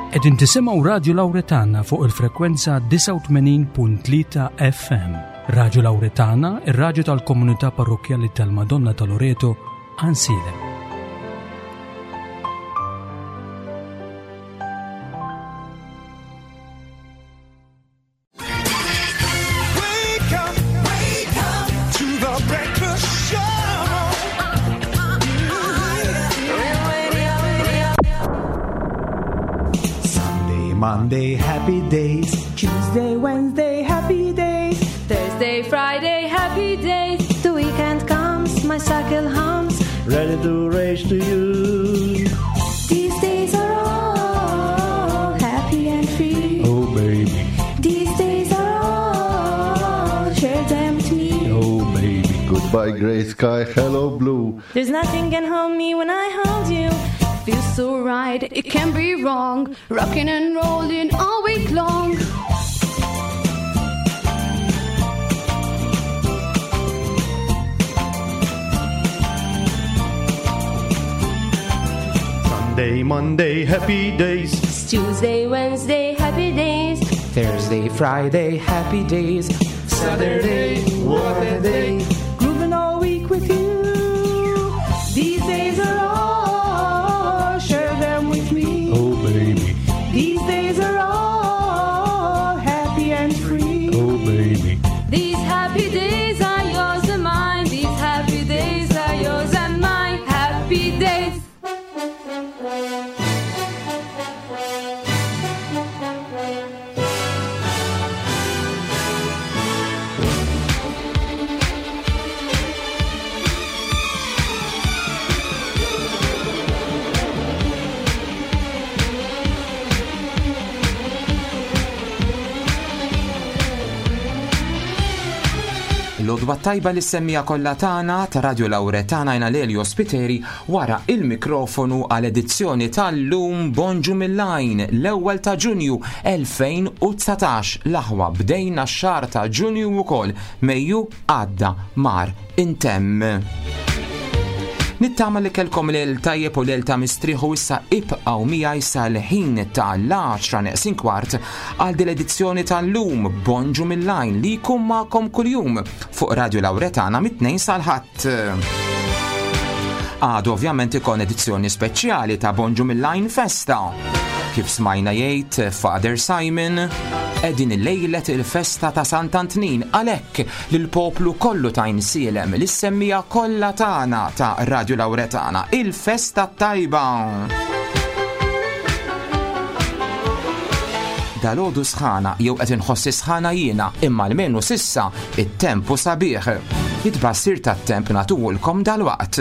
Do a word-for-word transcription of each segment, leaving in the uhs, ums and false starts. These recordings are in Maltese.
Qed intisimgħu Radio Lawretana fuq il-frekwenza tminja u tmenin punt tlieta F M. Radio Lawretana, ir-radju tal-Komunità Parrokjali tal-Madonna ta' Loreto, Ansilem. Monday, happy days. Tuesday, Wednesday, happy days. Thursday, Friday, happy days. The weekend comes, my cycle hums, Ready to race to you. These days are all happy and free. Oh, baby. These days are all, share them to me. Oh, baby. Goodbye, grey sky. Hello, blue. There's nothing can hold me when I hold you. Feels so right, it can be wrong. Rocking and rolling all week long. Sunday, Monday, happy days. Tuesday, Wednesday, happy days. Thursday, Friday, happy days. Saturday, what a day. Grooving all week with you. These days are all, share them with me. Oh, baby. These days are all happy and free. Oh, baby. These happy days are yours and mine. These happy days are yours and mine. Happy days. L-odwa tajba li semmija kollha tagħna ta' Radio Lawretana jna Lelio Spiteri wara il-mikrofonu għal edizzjoni tal-lum Bonġu mill-lajn l-ewwel ta' Ġunju elfejn u tsatax. L-aħwa bdejna x-xahar ta' Ġunju wkoll Mejju għadda mar intemm. Nittama li kelkom lil tajjeb u lil ta' mistriħu issa ibqgħu miegħi sal-ħin ta' l-għaxra neqsin kwart għal din l-edizzjoni tal-lum Bonġu mill-lajn li jkun magħkom kuljum fuq Radio Lawretana mit-tnejn sal-ħadd. Għadu ovvjament ikun edizzjoni speċjali ta' Bonġu mill-lajn Festa. Kif smajna jgħid Father Simon, qegħdin illejlet il-festa ta' Sant'Antnin għalhekk lill-poplu kollu ta' Insielem l-semmija kollha tagħna ta' Radio Lawretana il-festa tajba. Dalodu sħana jew qed inħossi sħana jiena imma l-menu sissa it-tempu sabiħ. Jitbassir tat-temp nagħtulkom dalwaqt.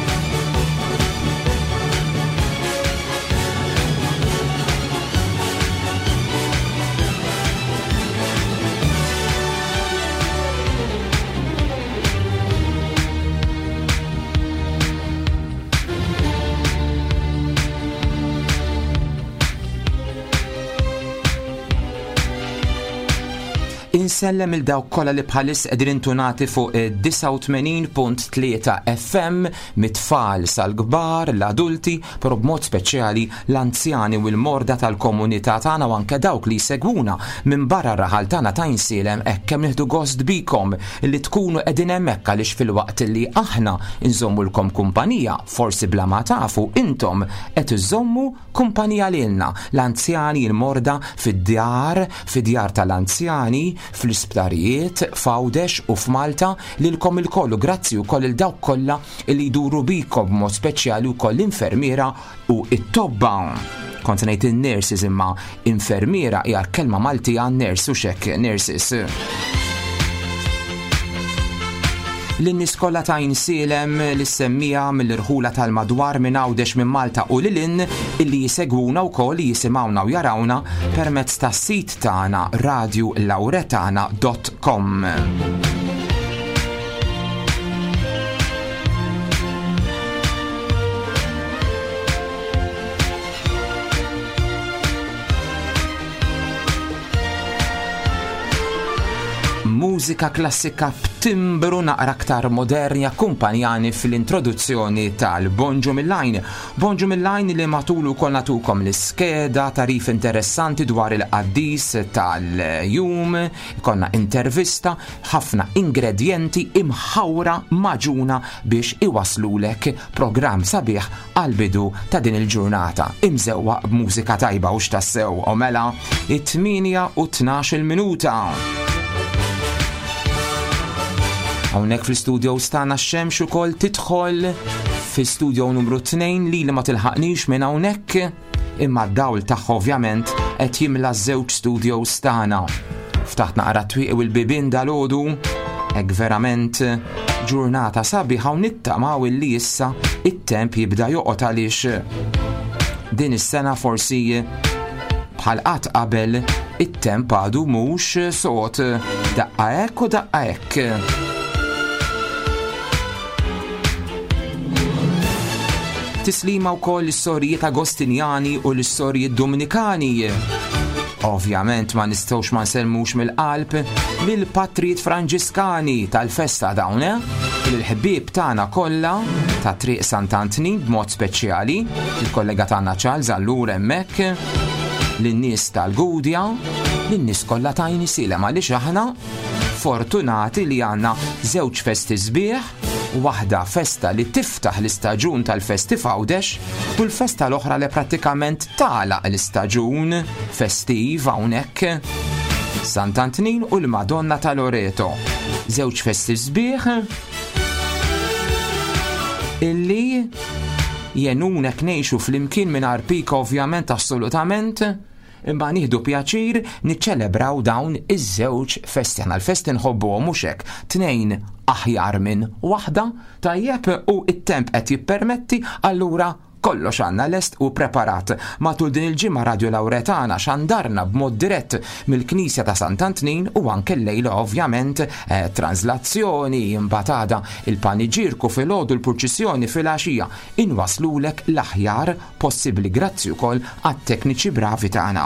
Insellem il-dawk kollha li bħalis qegħdin intunati fuq disa u tmenin punt tlieta F M mit-tfal sal-kbar, l-adulti, però b'mod speċjali l-anzjani u l-morda tal-komunità tagħna u anke dawk li jsegwuna minn barra r-raħal tagħna ta' Insielem hekk kemm nieħdu gost bikom li tkunu qegħdin hemmhekk għaliex fil-waqt li aħna inżommulkom kumpanija, forsi bla ma tafu intom qed iżommu kumpanija lilna, l-anzjani il-morda fid-djar, fid-djar tal-anzjani, fl-isptarijiet, f'Għawdex u f'Malta lilkom il-kollu grazzi wkoll il dawk kollha li jduru bikom b'mod speċjali wkoll l-infermiera u it-tobba. Kont ngħid in-nurses imma infermiera hija kelma Maltija nurse u xekk nurses. L-nies kollha ta' Insielem li semmija mill-irħula tal-madwar minn Għawdex minn Malta u lilin illi jisegwuna wkoll li jisimgħuna u jarawna permezz tas-sit tagħna radio lawretana dot com. mużika klassika b'timbru naqra aktar moderni akkumpanjani fil-introduzzjoni tal-Bonġu Mill-Lajn. Bonġu Mill-Lajn li matulu kol natukom l-iskeda, tarif interessanti dwar il-qaddis tal-jum, konna intervista, ħafna ingredienti imħawra maġuna biex iwaslulek program sabiħ għal-bidu ta' din il-ġurnata. Imżewwa b'mużika tajba u x'tassew u mela it-tminja u tnax-il minuta. Hawnhekk fl-istudio stana x-xemx ukoll tidħol fi-studio numru tnejn li li ma tilħaqnix minn hawnhekk imma d-dawl tagħha ovvjament qed jimla ż-żewġ studio stana. Ftaħt naqra twieq u l-bibien dal-għodu hekk verament ġurnata sabiħa u nittamaw illi issa it-temp jibda joqgħod għaliex din is-sena forsi bħal qatt qabel it-temp għadu mhux sod daqqa hekk u daqqa hekk. Tislima wkoll l-istorjiet Agostinjani u l-istorjiet Dominikani. Ovvjament ma nistgħux ma nsellmux mill-qalb lill-Patrijiet Franġiskani tal-festa dawn, il-ħbieb tagħna kollha ta' Triq Sant'Antni b'mod speċjali, il-kollega tagħna Charles allur hemmhekk, lin-nies tal-Gudja, lin-nies kollha ta' Jnisilem għaliex aħna fortunati li għandna żewġ festi sbieħ, waħda festa li tiftaħ l-istaġun tal-festi f'Għawdex u l-festa l-oħra li prattikament tagħlaq l-istaġun festiv hawnhekk Sant'Antnin u l-Madonna ta' Loreto. Żewġ festi sbieħ illi jenunek ngħixu flimkien mingħajr pika ovvjament assolutament, imma nieħdu pjaċir niċċelebraw dawn iż-żewġ festi. Aħna l-festi nħobbuhom mhux hekk tnejn aħjar minn waħda tajjeb u it-temp qed jippermetti allura kollox għandna lest u preparat. Matul din il-ġimgħa Radio Lawretana xandarna b'mod dirett mill-Knisja ta' Sant'Antnin u anke l-lejla ovvjament eh, translazzjoni imbatada il-paniġirku fil-għodu l-purċissjoni fil-għaxija inwaslulek l-aħjar possibbli grazzi wkoll għat-tekniċi bravi tagħna.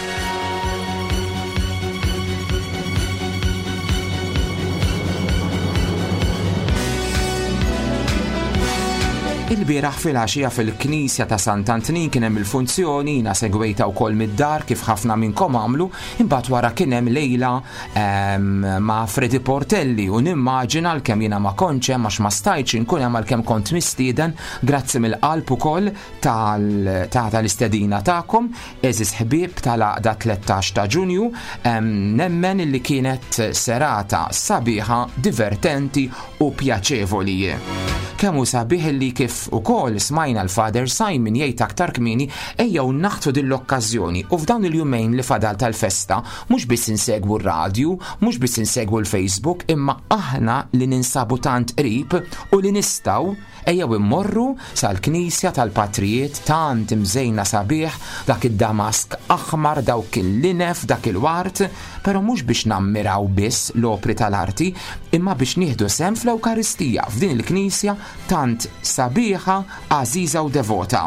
Il-bieraħ fil-għaxija fil-Knisja ta' Sant'Antnin kien hemm il-funzjoni jiena segwejta wkoll mid-dar kif ħafna minnkom għamlu, imbagħad wara kien hemm lejla um, ma' Fredi Portelli u nimmaġina għalkemm jiena ma kontx hemm għax ma stajtx inkun hemm għalkemm kont mistieden grazzi mill-qalb ukoll tal-istedina tagħkom eżis ħbieb tal-għaqda tlettax ta' Ġunju, um, nemmen illi kienet serata sabiħa, divertenti u pjaċevoli. Kemm hu sabiħ li kif ukoll smajna l-Father Simon jgħid aktar kmieni ejjew naħtu din l-okkażjoni u f'dawn il-jumejn li fadal tal-festa mhux biss insegwu r-radju, mhux biss insegwu l-Facebook, imma aħna li ninsabu tant qrib u li nistgħu ejjew immorru sal-Knisja tal-Patrijiet tant imżejna sabiħ dak id-damask aħmar dawk il-linef dak il-wart, però mhux biex nammiraw biss l-opri tal-arti imma biex nieħdu sem fl-Ewkaristija f'din il-Knisja tant sabiħa, għażiża u devota.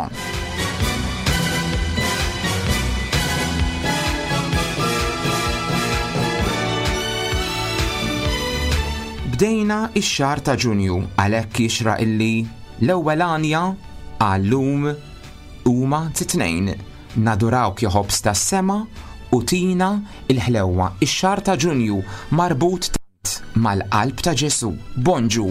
Bdejna ix-xahar ta' Ġunju għalhekk jixraq illi l-ewwel għanja għallum huma titnejn nadurawk joħobs tas-sema u tina il-ħlewwa. Ix-xahar ta' Ġunju marbut tant mal-qalb ta' Ġesu. Bonġu.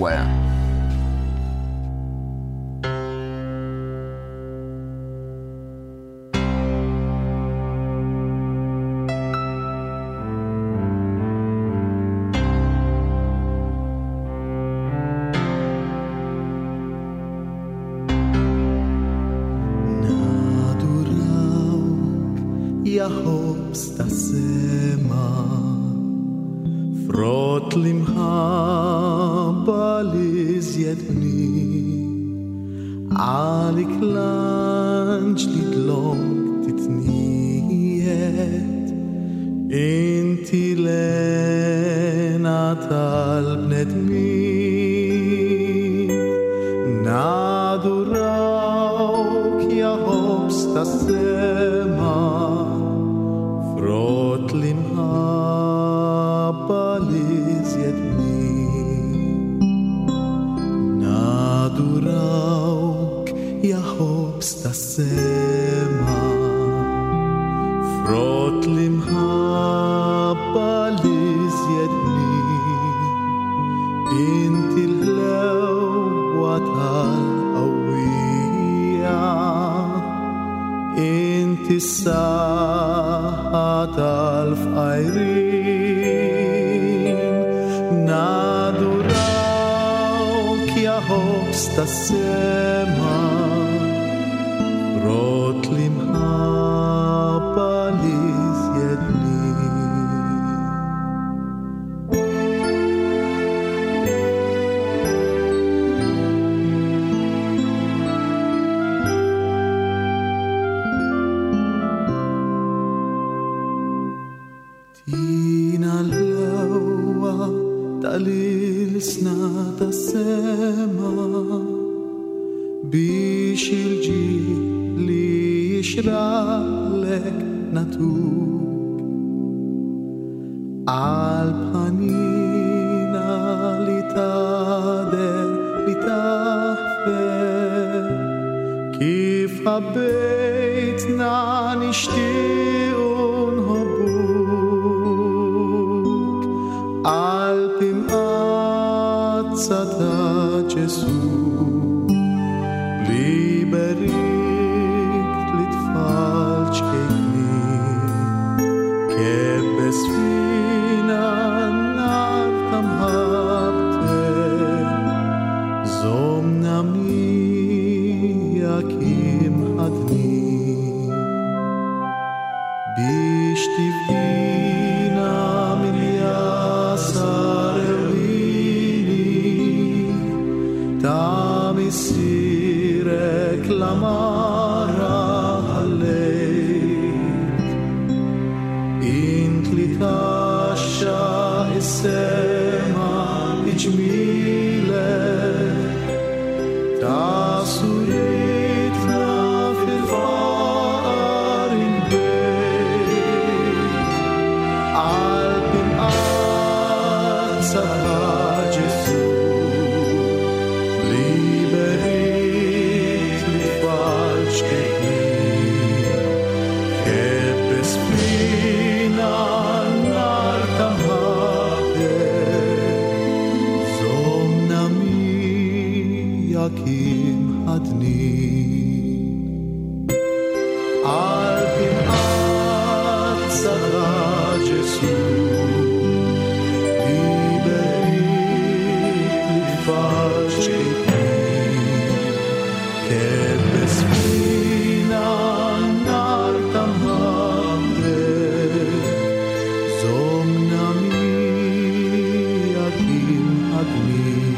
Jahobs ta' sema frott l-imħabba li zjedni għalik lanġ li tlok titnijiet inti lena tal-bnedmin nadurawk Jahobs ta' sema frott l-imħabba li stas-sema frott l-imħabba li zjedni inti l-ħlewwa tal-qawwija inti s-saħħa tal-fqajrin nadurawk ja ħobs tas-sema frott l-imħabba li zjedni. Tina l-ħlewwa tal-ilsna tas-sema biex il-ġil li jixraqlek natuk għal-bħanina li tader li taħfer kif ħabbejtna nixtiequ nħobbuk qalbi mqazza ta' Ġesu liberik li tfal ċkejni kebbes fina n-nar ta' mħabtek zomna miegħek imħadni biex tifdina min jasar ewlieni ta' missirek l-amara ħallejt int li taxxa is-sema iġmilek ta' suritna fil-faqar inbejt qalbi mqazza ta' Ġesu liberik li tfal ċkejni kebbes fina n-nar ta' mħabtek zomna miegħek imħadnin qalbi mqazza ta' Ġesu liberik li tfal ċkejni kebbes fina n-nar ta' mħabtek zomna miegħek imħadnin.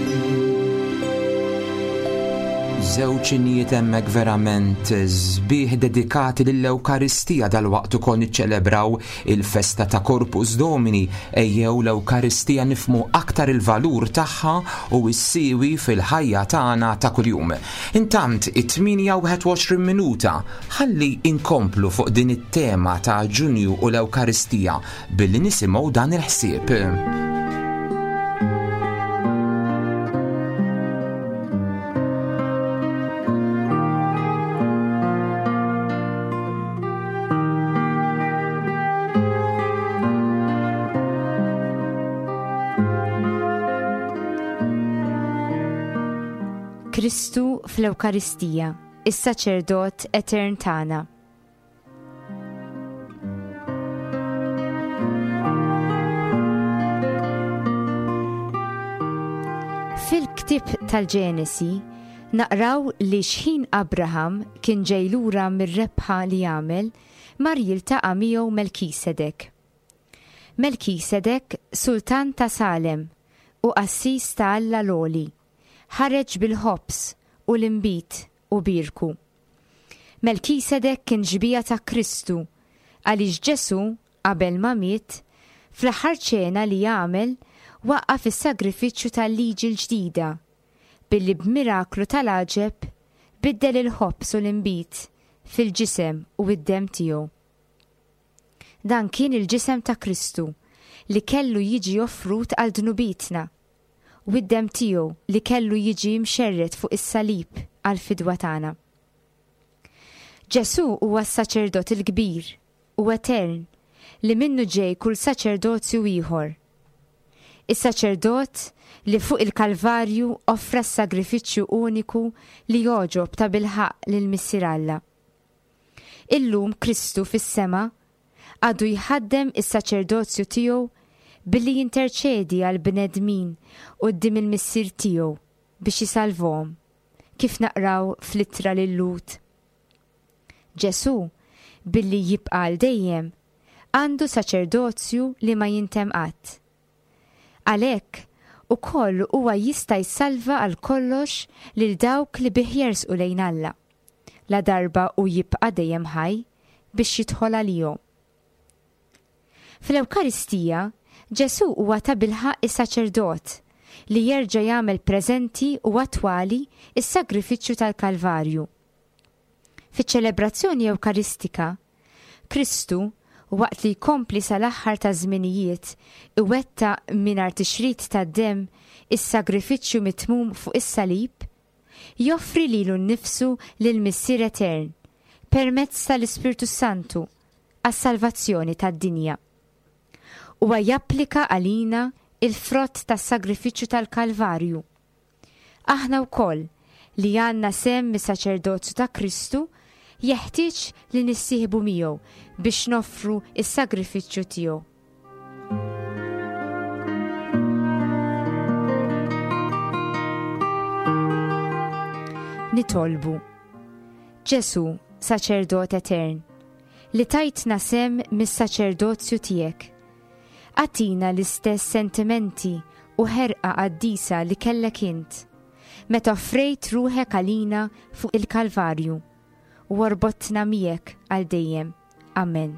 Żewġ inijiet hemmhekk verament sbieħ dedikati lill-Ewkaristija dal-waqt ukoll niċċelebraw il-festa ta' Corpus Domini ejjew l-Ewkaristija nifhmu aktar il-valur tagħha u s-siewi fil-ħajja tagħna ta' kuljum. Intant it-tminja u wieħed u għoxrin minuta ħalli inkomplu fuq din it-tema ta' Ġunju u l-Ewkaristija billi nisimgħu dan il-ħsieb. Kristu fl-Ewkaristija, is-saċerdot etern tagħna. Fil-ktib tal-Ġenesi naqraw li xħin Abraham kien ġej lura mir-rebħa li jagħmel mar jiltaqa' miegħu Melkisedek. Melkisedek sultan ta' Salem u qassis ta' Alla l-Oli ħareġ bil-ħobs u l-imbit u birku. Melkisedek kien ġbija ta' Kristu għaliex Ġesu qabel ma miet fl-aħħar ċena li jagħmel waqqaf is-sagrifiċċju tal-liġi l-ġdida billi b'miraklu tal-għaġeb biddel il-ħobs u l-imbit fil-ġisem u id-dem tiegħu. Dan kien il-ġisem ta' Kristu li kellu jiġi offrut għal dnubitna u id-dem tiegħu li kellu jiġi mxerret fuq is-salib għal fidwa tagħna. Ġesu huwa s-saċerdot il-kbir u etern li minnu ġej kull saċerdozju ieħor. Is-saċerdot li fuq il-Kalvarju offra s-sagrifiċċju uniku li joġob ta' bilħaq lil Missier Alla. Illum Kristu fis-sema għadu jħaddem is-saċerdozju tiegħu billi jinterċedi għal bnedmin quddiem il-Missier tiegħu biex jisalvhom, kif naqraw fl-ittra lil Lut. Ġesu billi jibqa' għal dejjem għandu saċerdozju li ma jintem qatt. Għalhekk ukoll huwa jista' jsalva għal kollox lil dawk li bih jersqu lejn Alla, la darba u jibqa' dejjem ħaj biex jidħol għalihom. Fl-Ewkaristija, Ġesu huwa ta' bilħaq is-saċerdot li jerġa' jagħmel preżenti u attwali is-sagrifiċċju tal-Kalvarju. Fiċ-ċelebrazzjoni Ewkaristika, Kristu waqt li jkompli sal-aħħar ta' żminijiet iwettaq mingħajr tixrid tad-demm is-sagrifiċċju mitmum fuq is-salib, joffri lilu nnifsu lill-Missier Etern permezz tal-Ispirtu Santu għas-salvazzjoni tad-dinja. Huwa japplika għalina il-frott tas-sagrifiċċju tal-Kalvarju. Aħna wkoll li għandna semm mis-saċerdozju ta' Kristu jeħtieġ li nissieħbu miegħu biex noffru is-sagrifiċċju tiegħu. Nitolbu. Ġesu, saċerdot etern, li tajtna semm mis-saċerdozju tiegħek. Għatina l-istess sentimenti u ħerqa qaddisa li kellek int, meta offrejt ruħek għalina fuq il-Kalvarju u warbotna miegħek għal dejjem. Amen.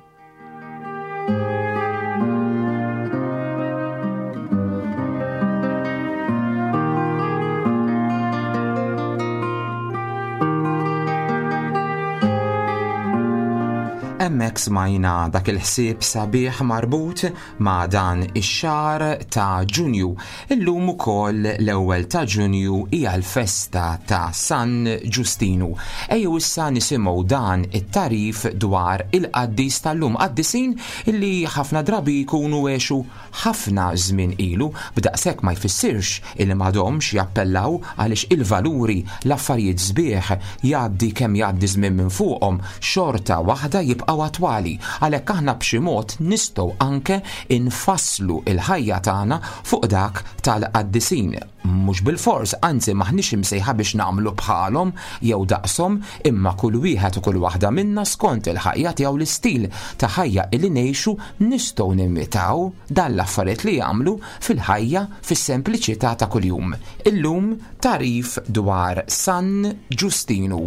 Hemmhekk smajna dak il-ħsieb sabiħ marbut ma' dan ix-xahar ta' Ġunju. Illum ukoll l-ewwel ta' Ġunju hija l-festa ta' San Ġustinu. Ejjew issa nisimgħu dan it-tarif dwar il-qaddis tal-lum, qaddisin illi ħafna drabi jkunu għexu ħafna żmien ilu b'daqshekk ma jfissirx illi m'għadhomx jappellaw għaliex il-valuri l-affarijiet sbieħ jgħaddi kemm jgħaddi żmien minn fuqhom xorta waħda jibqgħu attwali, għalhekk aħna b'xi mod nistgħu anke infasslu il-ħajja tagħna fuq dak tal-qaddisin. Mhux bil-fors, anzi maħniex imsejħa biex nagħmlu bħalhom jew daqshom, imma kull wieħed u kull waħda minna skont il-ħajja tiegħu l-istil ta' ħajja li ngħixu nistgħu nimitaw dan l-affarijiet li jagħmlu fil-ħajja fis-sempliċità ta' kuljum. Illum tarif dwar San Ġustinu.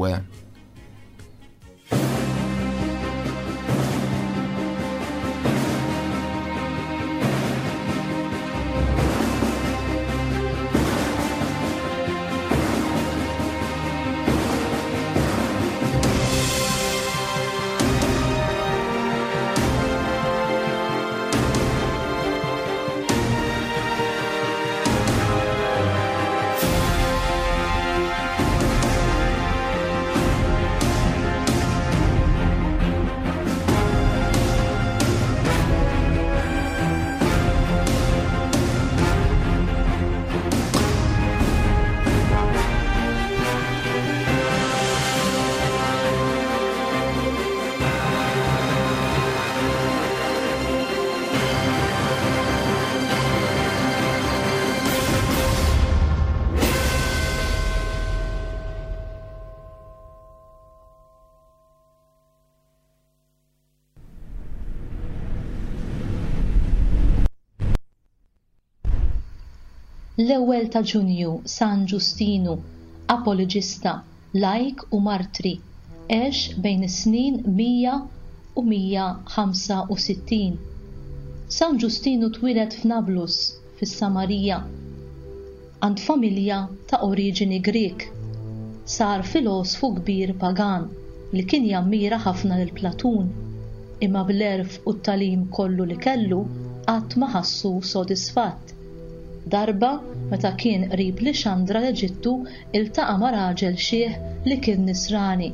L-ewwel ta' Ġunju, San Ġustinu, apoloġista, laik u martri, għex bejn is-snin mija u mija ħamsa u sittin. San Ġustinu twieled f'Nablus, fis-Samarija, għand familja ta' oriġini Grieg. Sar filosfu kbir pagan li kien jammira ħafna lil Platun, imma bl-erf u t-talim kollu li kellu qatt ma ħassu sodisfatt. Darba, meta kien qrib li Xandra l-Eġittu, iltaqa' ma' raġel xieħ li kien nisrani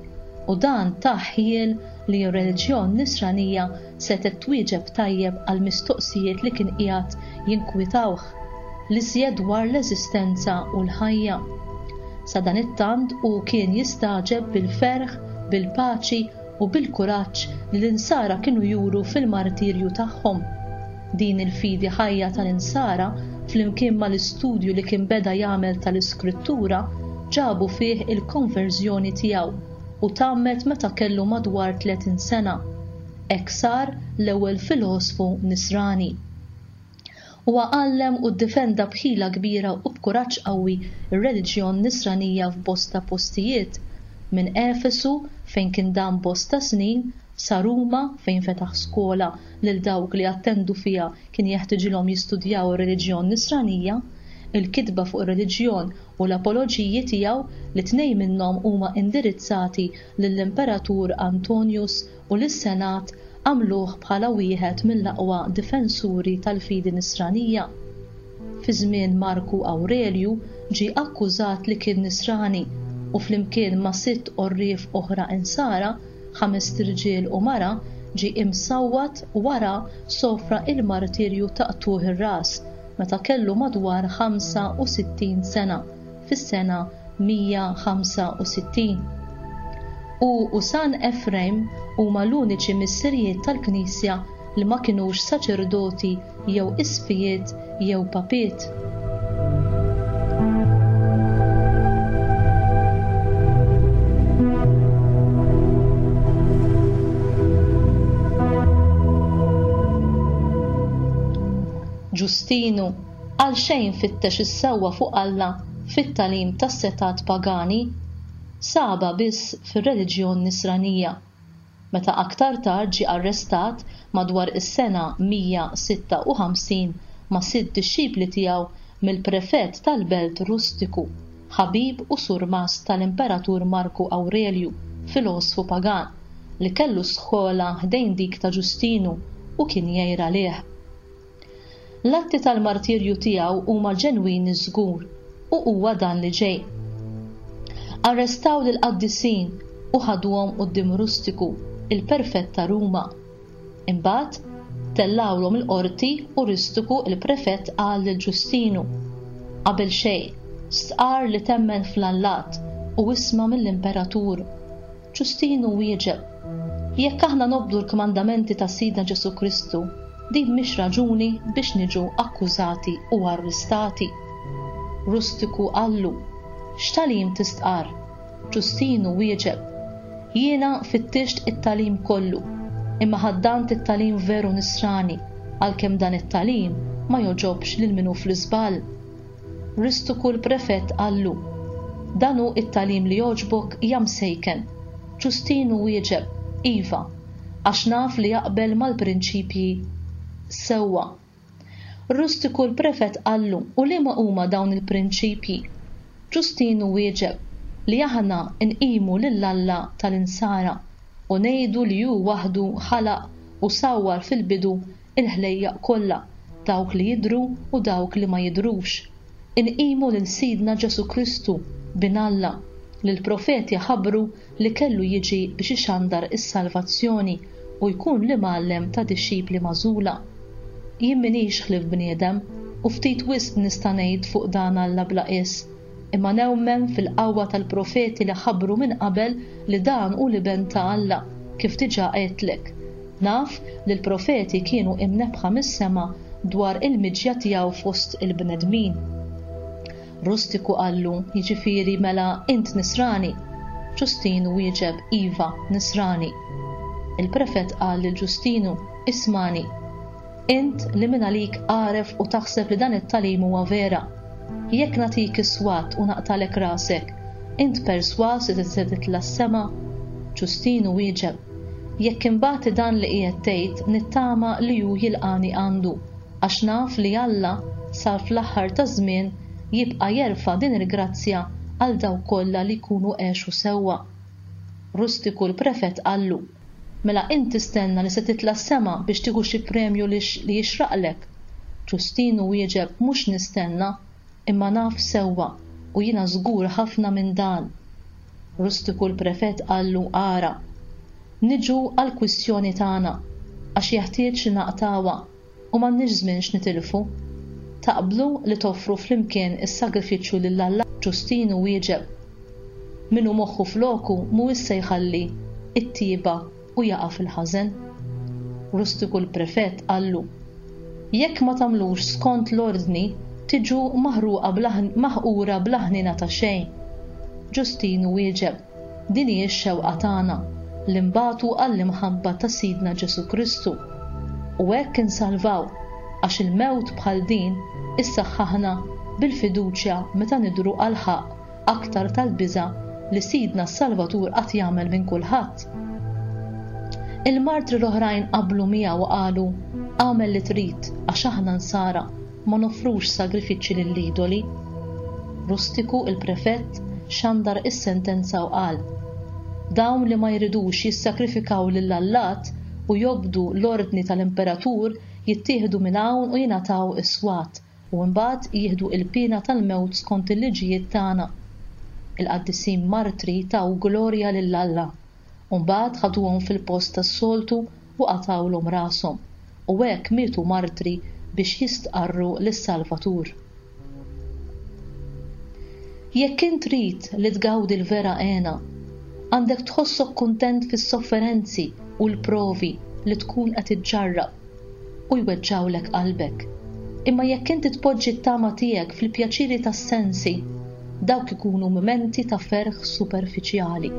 u dan taħħiel li r-reliġjon Nisranija setet twieġeb tajjeb għal mistoqsijiet li kien qiegħed jinkwitawh li żjed dwar l-eżistenza u l-ħajja. Sa dan it-tant u kien jistaġeb bil-ferħ, bil-paċi u bil-kuraġġ li l-insara kienu juru fil-martirju tagħhom. Din il-fidi ħajja tal-insara flimkien mal-istudju li kien beda jagħmel tal-iskrittura ġabu fih il-konverżjoni tiegħu u tammet meta kellu madwar tletin sena. Hekk sar l-ewwel filosfu Nisrani. Huwa għallem u ddifenda bħila kbira u b'kuraġġ qawwi ir-reliġjon Nisranija f'bosta postijiet, minn Efesu fejn kien dan bosta snin, sa Ruma fejn fetaħ skola lil dawk li attendu fiha kien jeħtieġilhom jistudjaw ir-reliġjon Nisranija, il-kitba fuq ir-reliġjon u l-apoloġiji tiegħu li tnejn minnhom huma indirizzati lill-Imperatur Antonius u lis-Senat għamluh bħala wieħed mill-aqwa difensuri tal-fidi Nisranija. Fi żmien Marku Awrelju ġie akkużat li kien Nisrani u flimkien ma' sitt qorrief oħra insara, ħames irġiel u mara, ġie imsawwat wara sofra il-martirju taqtuh ir-ras meta kellu madwar ħamsa u sittin sena fis-sena mija ħamsa u sittin. U Usan Efrem huma l-uniċi missirijiet tal-Knisja li ma kinux saċerdoti jew isfijiet jew papiet. Ġustinu għalxejn fittex is-sewwa fuq Alla fit-talim tas-setat pagani saba biss fir-reliġjon Nisranija. Meta aktar tard ġie arrestat madwar is-sena mija sitta u ħamsin ma' sitt disċipli tiegħu mill-prefett tal-belt Rustiku, ħabib u surmas tal-Imperatur Marku Awrelju, filosfu pagan, li kellu skola ħdejn dik ta' Ġustinu u kien jgħira lih. L-atti tal-martirju tiegħu huma ġenwini żgur u huwa dan li ġej. Arrestaw lil qaddisin u ħaduhom quddiem Rustiku, il-prefett ta' Ruma. Imbagħad tellawlhom il-qorti u Rustiku il-prefett qal lil Ġustinu: qabel xejn stqar li temmen fl-Allat u isma' mill-Imperatur. Ġustinu wieġeb: jekk aħna nobdu l-kmandamenti ta' Sidna Ġesu Kristu, din mhix raġuni biex niġu akkużati u arrestati. Rustiku qallu: x'talim tistqar? Ġustinu wieġeb: jiena fittisht it-talim kollu, imma ħaddant it-talim veru Nisrani, għalkemm dan it-talim ma joġobx lil minhu fl-iżball. Rustiku l-prefett qallu: dan hu it-talim li joġbok jam sejken. Ġustinu wieġeb: iva, għax naf li jaqbel mal-prinċipji sewwa. Rustiku l-prefett qallu: u liema huma dawn il-prinċipji? Ġustinu wieġeb: li aħna nqimu lill-Alla tal-insara u ngħidu li hu waħdu ħalaq u sawwar fil-bidu il-ħlejjaq kollha, dawk li jidhru u dawk li ma jidhrux. Inqimu lil Sidna Ġesu Kristu bin Alla li l-profeti ħabbru li kellu jiġi biex ixandar is-salvazzjoni u jkun l-imgħallem ta' disċipli magħżula. Jien minix ħlief bniedem u ftit wisq nista' ngħid fuq dan Alla bla qis, imma newmen fil-qawwa tal-profeti li ħabbru minn qabel li dan hu l-iben ta' Alla kif diġà qedtlek. Naf li l-profeti kienu imnebħa mis-sema dwar il-miġja tiegħu fost il-bnedmin. Rustiku qallu: jiġifieri mela int Nisrani? Ġustinu wieġeb: iva, Nisrani. Il-prefett qal lil Ġustinu: ismani, int li minn għalik għaref u taħseb li dan it-talim huwa vera. Jekk nagħtik iswat u naqtalek rasek, int perswas li se titla' s-sema? Ġustinu wieġeb: jekk imbagħad dan li qiegħed tgħid nittama li hu jilqani għandu, għax naf li Alla sar fl-aħħar ta' żmien jibqa' jerfa' din il-grazzja għal dawk kollha li jkunu għexu sewwa. Rustiku l-prefett qallu: mela int tistenna li se titla' s-sema biex tieħu xi premju li jixraqlek? Ġustinu wieġeb: mhux nistenna, imma naf sewwa u jiena żgur ħafna minn dan. Rustiku l-prefett qallu ara. Niġu għal kwistjoni tagħna għax jeħtieġ naqtawa u m'għandniex żmien x'nitilfu. Taqblu li toffru flimkien is-sagrifiċċju lill-Alla. Ġustinu wieġeb. Minu moħħu floku mhuwiex se jħalli it-tieba u jaqa' fil-ħażen. Rustiku l-prefett qallu: jekk ma tagħmlux skont l-ordni tiġu maħruqa maħqura blaħnina ta' xejn. Ġustinu wieġeb: din hi x-xewqa tagħna li nbagħtu għall-imħabba ta' Sidna Ġesu Kristu u hekk insalvaw għax il-mewt bħal din issaħħaħna bil-fiduċja meta nidhru għal ħaq aktar tal-biża' li Sidna s-Salvatur qatt jagħmel minn kulħadd. Il-martri l-oħrajn qablu miegħu u qalu: għamel li trid għax aħna nsara ma nofrux sagrifiċċji lill-idoli. Rustiku il-prefett xandar is-sentenza u qal: dawn li ma jridux jissakrifikaw lill-Allat u jobdu l-ordni tal-Imperatur jittieħdu minn hawn u jingħataw iswat u mbagħad jieħdu l-pina tal-mewt skont il-liġijiet tagħna. Il-qaddissin martri taw glorja lill-Alla u mbagħad ħaduhom fil-post tas-soltu u qatawlhom rashom u hekk mietu martri biex jistqarru lis-Salvatur. Jekk int trid li tgawdi l-vera għena, għandek tħossok kuntent fis-sofferenzi u l-provi li tkun qed tiġġarrab u jweġġawlek qalbek. Imma jekk inti tpoġġi t-tama tiegħek fil-pjaċiri tas-sensi, dawk ikunu mumenti ta' ferħ superfiċjali.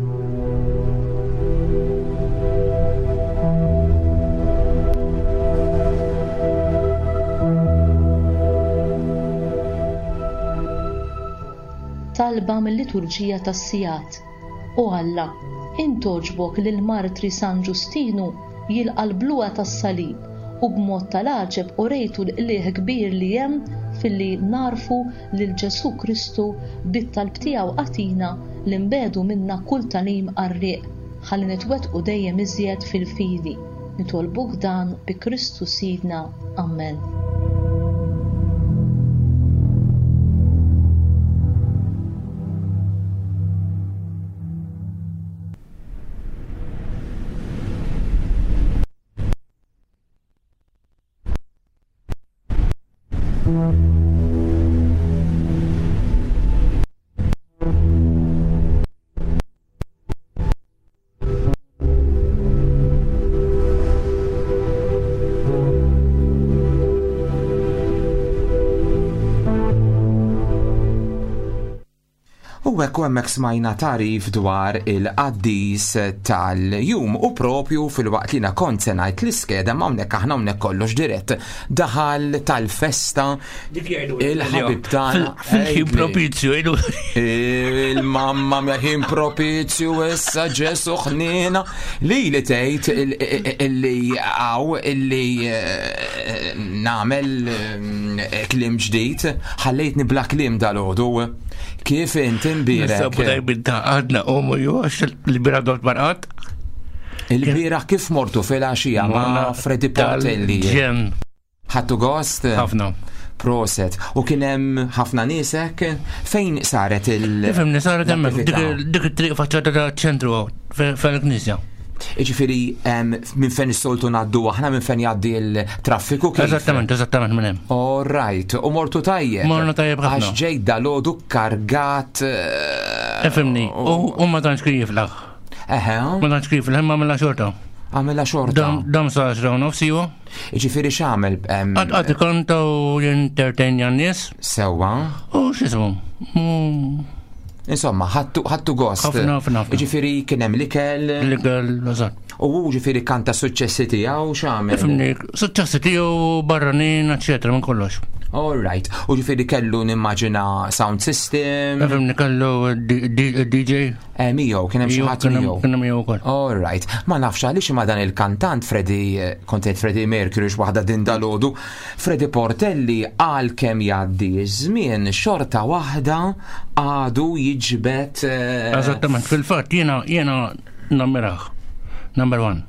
Talba mill-liturġija tas-Sijat. U Alla, intoġbok lil martri San Ġustinu jilqalbluha tas-salib u b'mod tal-għaġeb u rejtu l-qlieħ kbir li hemm filli narfu lil Ġesu Kristu bit-talb tiegħu qatina li nbedu minna kull talim qarrieq ħalli nitwettqu dejjem iżjed fil-fidi. Nitolbuk dan bi Kristu Sidna. Amen. U hekk hemmhekk smajna tarif dwar il-qaddis tal-jum u propju fil-waqt li na kont se ngħid l-iskeda ma hawnhekk aħna hawnhekk kollox dirett daħal tal-festa il-ħabib tagħna fil-ħin propizju il-mamma mia ħin propizju issa ġesu ħnina li li tgħid illi għaw illi nagħmel kliem ġdid ħallejtni bla kliem dal-għodu. Kif inti imbirek? Sabu dajbin ta' għadna umu ju għax il-bira dolt marqat. Il-bira kif mortu fil-għaxija ma' Freddy Portelli. Ġen. Ħattu gost? Ħafna. Proset. U kienem ħafna nisek? Fejn saret il- Fimni saret emmek, dik it-triq faċċata ta' ċentru għaw, fil-Knisja. Iġifiri, minn fejn is-soltu naddu aħna minn fejn jgħaddi l-traffiku kif? Eżattament, eżattament minn hemm. All right, u mortu tajjeb. Morna tajjeb ħafna. Għax ġej dalodu kargat. Efimni, u ma tantx kif laħ. Eħe. Ma tantx kif laħ, ma għamilha xorta. Għamilha xorta. Dam sa għaxra u nofsi ju. Iġifiri x'għamel? Għad ikonta u jintertenja n-nies. Sewwa. U x'ismu? Insomma, ħattu gost. Ħafna, ħafna. Ġifiri kien hemm l-ikel. L-ikel, eżatt. U ġifiri kanta suċċessi tiegħu x'għamel? Ifimni, suċċessi tiegħu barranin, eċċetera, minn kollox. All right. U ġifiri kellu nimmaġina sound system. Ifimni kellu D J. Eh, miegħu, kien hemm xi ħadd miegħu. Kien hemm miegħu wkoll. All right. Ma nafx għaliex ma dan il-kantant Freddie, kontent Freddie Mercury x'waħda din dalodu, Freddie Portelli għal kemm jgħaddi żmien xorta waħda għadu jiġbed. Eżattament, fil-fatt jiena jiena nammiraħ. Number one.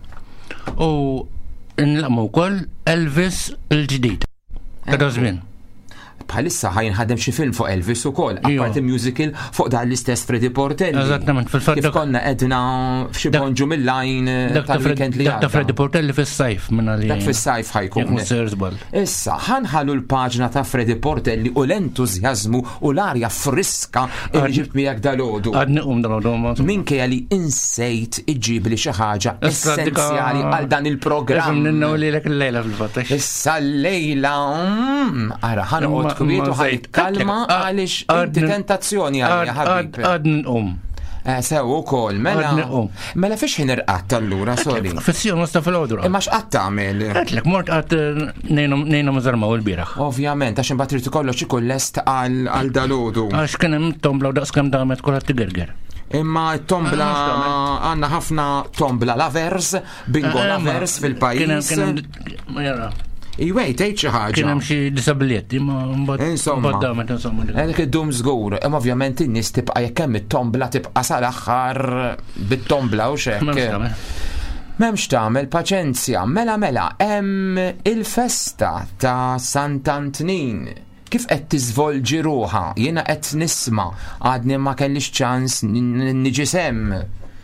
U nlaqmu wkoll Elvis il-ġdid. Ta' żmien. bħalissa ħajnħadem xi film fuq Elvis ukoll, apparti musical fuq dan l-istess Freddy Portelli. Eżattament, fil-fatt Kif konna edna f'xi bonġu mill-lajn tal-weekend li għadda. Dak ta' Freddy Portelli fis-sajf minn għalli. Dak fis-sajf ħajkun. Issa ħanħallu l-paġna ta' Freddy Portelli u l-entużjażmu u l-arja friska li ġibt miegħek dalgħodu. Għadni qum dalgħodu. Minkejja li insejt iġġib li xi ħaġa essenzjali għal dan il-programm. Ninnaw lilek il-lejla fil-fatt. Issa l-lejla ara ħanqod kwiet u ħajkalma għaliex inti tentazzjoni għalija ħabib. Għadni qum. Sew ukoll, mela. Mela fiex ħin irqatt allura, sorry. Fissiju nista fil-għodra. Imma x'qatt tagħmel? Għatlek, mort qatt nejna mażarmaw il-bieraħ. Ovvjament, għax imbagħad trid ikollox ikun lest għal dalgħodu. Għax kien hemm tombla u daqs kemm damet kulħadd tigerger. Imma t-tombla għandna ħafna tombla lovers, bingo lovers fil-pajjiż. Iwej, tgħid xi ħaġa. Kien hemm xi disabilietti, ma mbagħad damet insomma. Għalhekk iddum żgur, imma ovvjament in-nies tibqa' jekk hemm it-tombla tibqa' sal-aħħar bit-tombla u x'hekk. M'hemmx tagħmel paċenzja, mela mela hemm il-festa ta' Sant'Antnin. Kif qed tiżvolġi ruħha, jiena qed nisma' għadni ma kellix ċans niġi semm.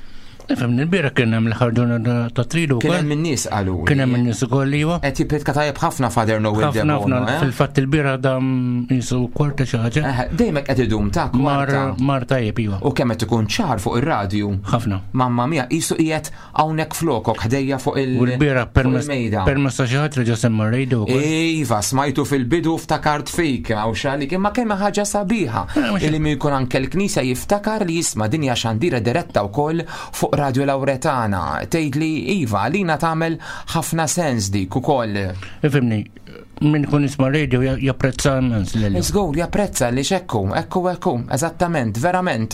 Nifhem il-bieraħ kien hemm l-aħħar ġurnata ta' tridu. Kien hemm in-nies qalu. Kien hemm in-nies ukoll iva. Qed jippedka tajjeb ħafna Father Noel Demona. Fil-fatt il-bieraħ dam jisu kwarta xi ħaġa. Dejjem qed idum ta' kwarta. Mar tajjeb iva. U kemm qed ikun ċar fuq ir-radju. Ħafna. Mamma mia, qisu qiegħed hawnhekk flokok ħdejja fuq il- U l-bieraħ permezz permezz ta' xi ħadd reġa' semma r-radio wkoll. Iva, smajtu fil-bidu ftakart fik hawn xalik imma kemm ħaġa sabiħa. Illi mi jkun anke l-Knisja jiftakar li jisma' dinja xandira diretta wkoll fuq Radio Lawretana. Tgħid li iva lina tagħmel ħafna sens dik ukoll. Ifhimni, min kun isma' radio japprezza immens lil. Żgur japprezza li xekku, ekku ekku, eżattament, verament.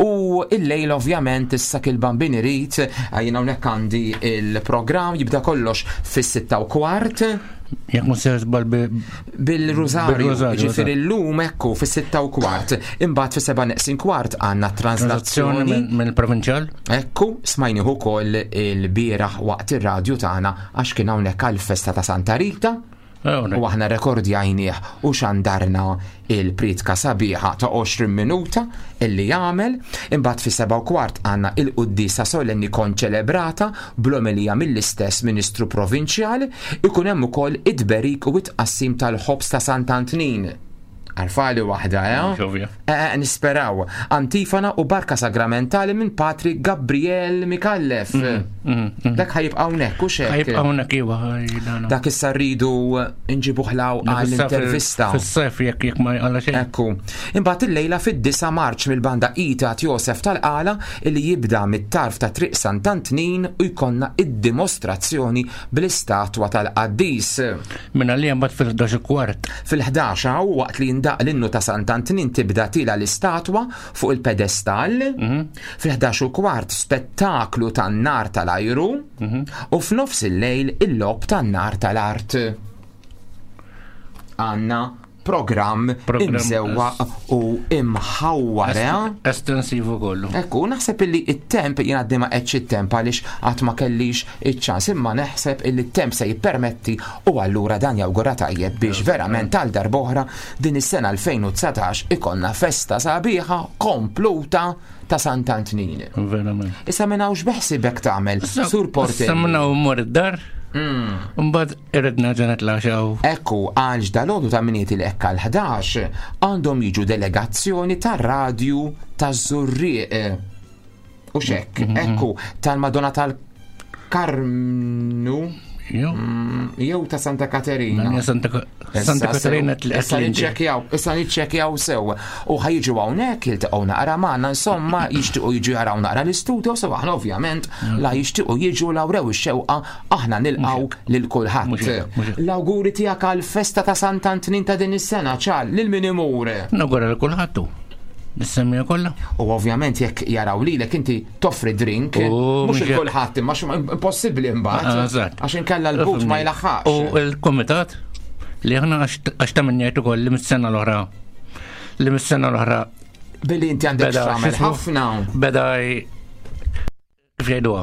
U il-lejl ovvjament issa il-bambin irid jien hawnhekk għandi il-programm jibda kollox fis-sitta u kwart. Jekk ma seħs bal bil-Rosario, ġifieri llum ekku fis-sitta u kwart. Imbagħad fis-seba' neqsin kwart għandna translazzjoni mill-provinċjal. Ekku, smajni ukoll il-bieraħ waqt ir-radju tagħna għax kien hawnhekk għall-festa ta' Santa Rita. U aħna rekordjajnieh u xandarna il-pritka sabiħa ta' għoxrin minuta illi jagħmel. Imbagħad fi seba' u kwart għandna il-quddisa solenni konċelebrata bl-omelija mill-istess Ministru Provinċjali. Ikun hemm ukoll id-berik u it-qassim tal-ħobs ta' Sant'Antnin. Għarfali waħda, ja? Eh, nisperaw. Antifona u barka sagramentali minn Patri Gabriel Mikallef. Dak ħajibqa' hawnhekk u xek. Ħajibqa' hawnhekk iwa. Dak issa rridu nġibuħlaw għall-intervista. Fis-sef jekk jekk ma jqalla xejn. Ekku. Imbagħad il-lejla fid-disa' Marċ mill-banda Itat Josef tal-Qala illi jibda mit-tarf ta' triq Sant'Antnin u jkollna id-dimostrazzjoni bl-istatwa tal-Qaddis. Minn għalli mbagħad fil-ħdax kwart. Fil-ħdax u waqt li l-innu ta' Sant'Antnin tibda tila l-istatwa fuq il-pedestal. Fil-ħdax u kwart spettaklu tan-nar tal-ajru u f'nofs il-lejl il-lob tan-nar tal-art. Għanna programm imsewwa u imħawwar. Estensivu kollu. Ekku, naħseb illi it-temp jien għaddi ma qedx it-temp għaliex qatt ma kellix iċ-ċans, imma naħseb illi t-temp se jippermetti u allura dan jawgura tajjeb biex verament għal darb'oħra din is-sena alfejn u tsatax ikollna festa sabiħa kompluta ta' Sant'Antnin. Verament. Issa minn hawnx beħsibek tagħmel Sur Portelli. Issa minn hawn mmur id-dar. Mbagħad iridna ġenet laxaw. Ekku għalx dalodu ta' minieti li ekka l-ħdax għandhom jiġu delegazzjoni tar-radju taż-Żurrieq. U xekk, ekku tal-Madonna tal-Karmnu. Jew ta' Santa Caterina. Santa Caterina issa niċċekkjaw, issa niċċekkjaw sew. U ħajġu hawnhekk jiltaqgħu naqra magħna, insomma jixtiequ jiġu jaraw naqra l-istudio, sew aħna ovvjament la jixtiequ jiġu lawrew ix-xewqa aħna nilqgħu lil kulħadd. L-awguri tiegħek għall-festa ta' Sant'Antnin ta' din is-sena ċal lil min imur. Nawgura lil kulħadd. Nissemmija kollha. U ovvjament jekk jaraw lilek inti toffri drink, mhux il-kulħadd imma impossibbli mbagħad għax inkella l-but ma jlaħħaqx. U l-kumitat li aħna għax ta' minnejt ukoll li mis-sena l-oħra. Li mis-sena l-oħra. Billi inti għandek x'tagħmel ħafna. Beda kif jgħiduha.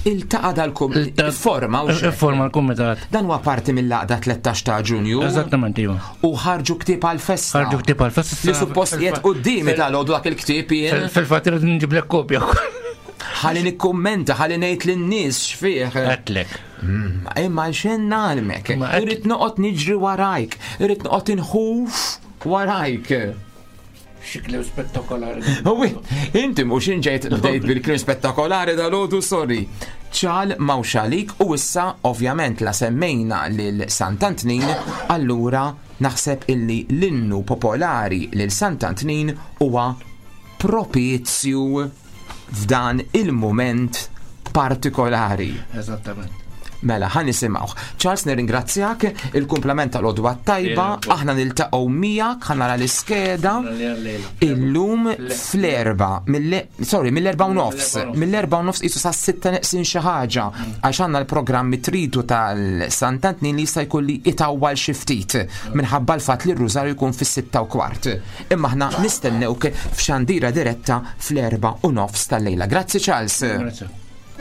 iltaqa' dal-forma Forma l-kumitat. Dan huwa parti mill-laqda tlettax ta' Ġunju. Eżattament iva. U ħarġu ktieb għall-festa. Ħarġu ktieb għall-festa. Li suppost qiegħed qudiemi tal-għodu dak il-ktieb jien. Fil-fatt irid nġiblek kopja. Ħalli nikkummenta, ħalli ngħid lin-nies x'fih. Għatlek. Imma x'en nagħlmek. Irid noqgħod niġri warajk, irid noqgħod inħuf warajk. Xiklew spettakolari. Uwi, inti mhux inġejt bdejt bil-krim spettakolari dal-għodu, sorry. ċal mawxalik u issa ovvjament la semmejna lil Sant'Antnin, allura naħseb illi l-innu popolari lil Sant'Antnin huwa propizju f'dan il-moment partikolari. Eżattament. Mela, ħan nisimgħu. Charles, nirringrazzjak, il-kumplament tal-għodwa tajba, aħna niltaqgħu miegħek, ħa nara l-iskeda illum fl-erba, sorry, mill-erba u nofs, mill-erba u nofs qisu sa' sitta neqsin xi ħaġa, għax għandna l-programmi tridu tal-Sant'Antnin li jista' jkolli itawwal xi ftit minħabba l-fatt li r-Rużarju jkun fis-sitta u kwart. Imma aħna nistennewk f'xandira diretta fl-erba u nofs tal-lejla. Grazzi Charles. Grazie.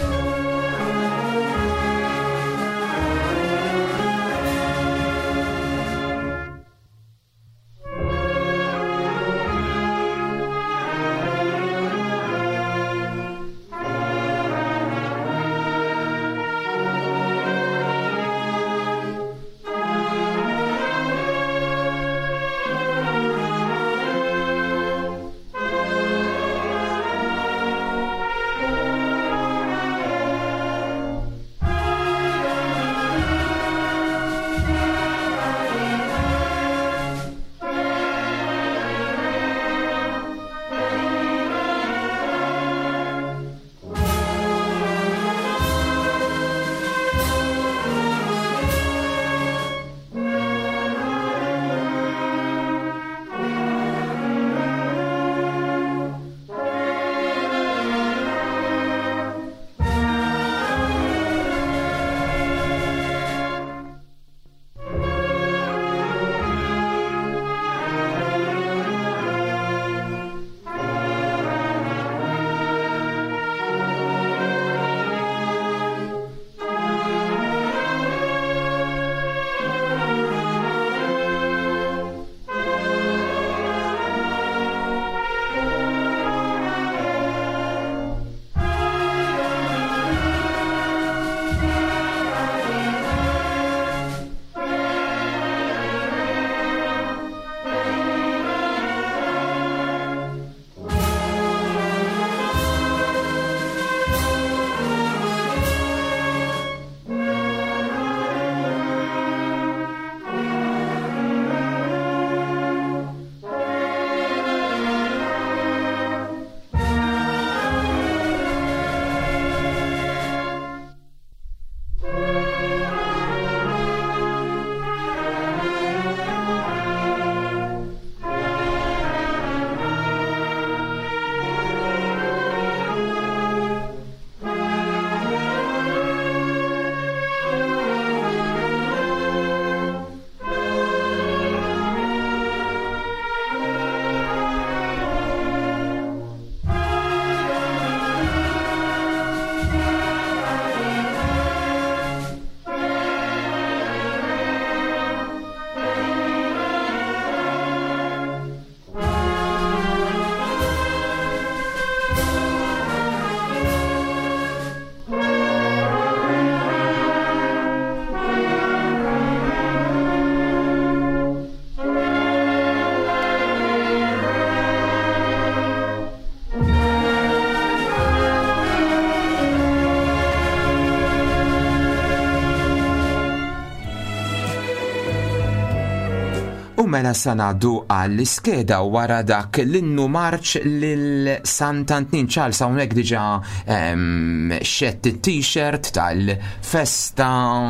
Mela sanaddu għall-iskeda wara dak l-innu marċ lil Sant'Antnin. Charles hawnhekk diġà xett it-t-shirt tal-festa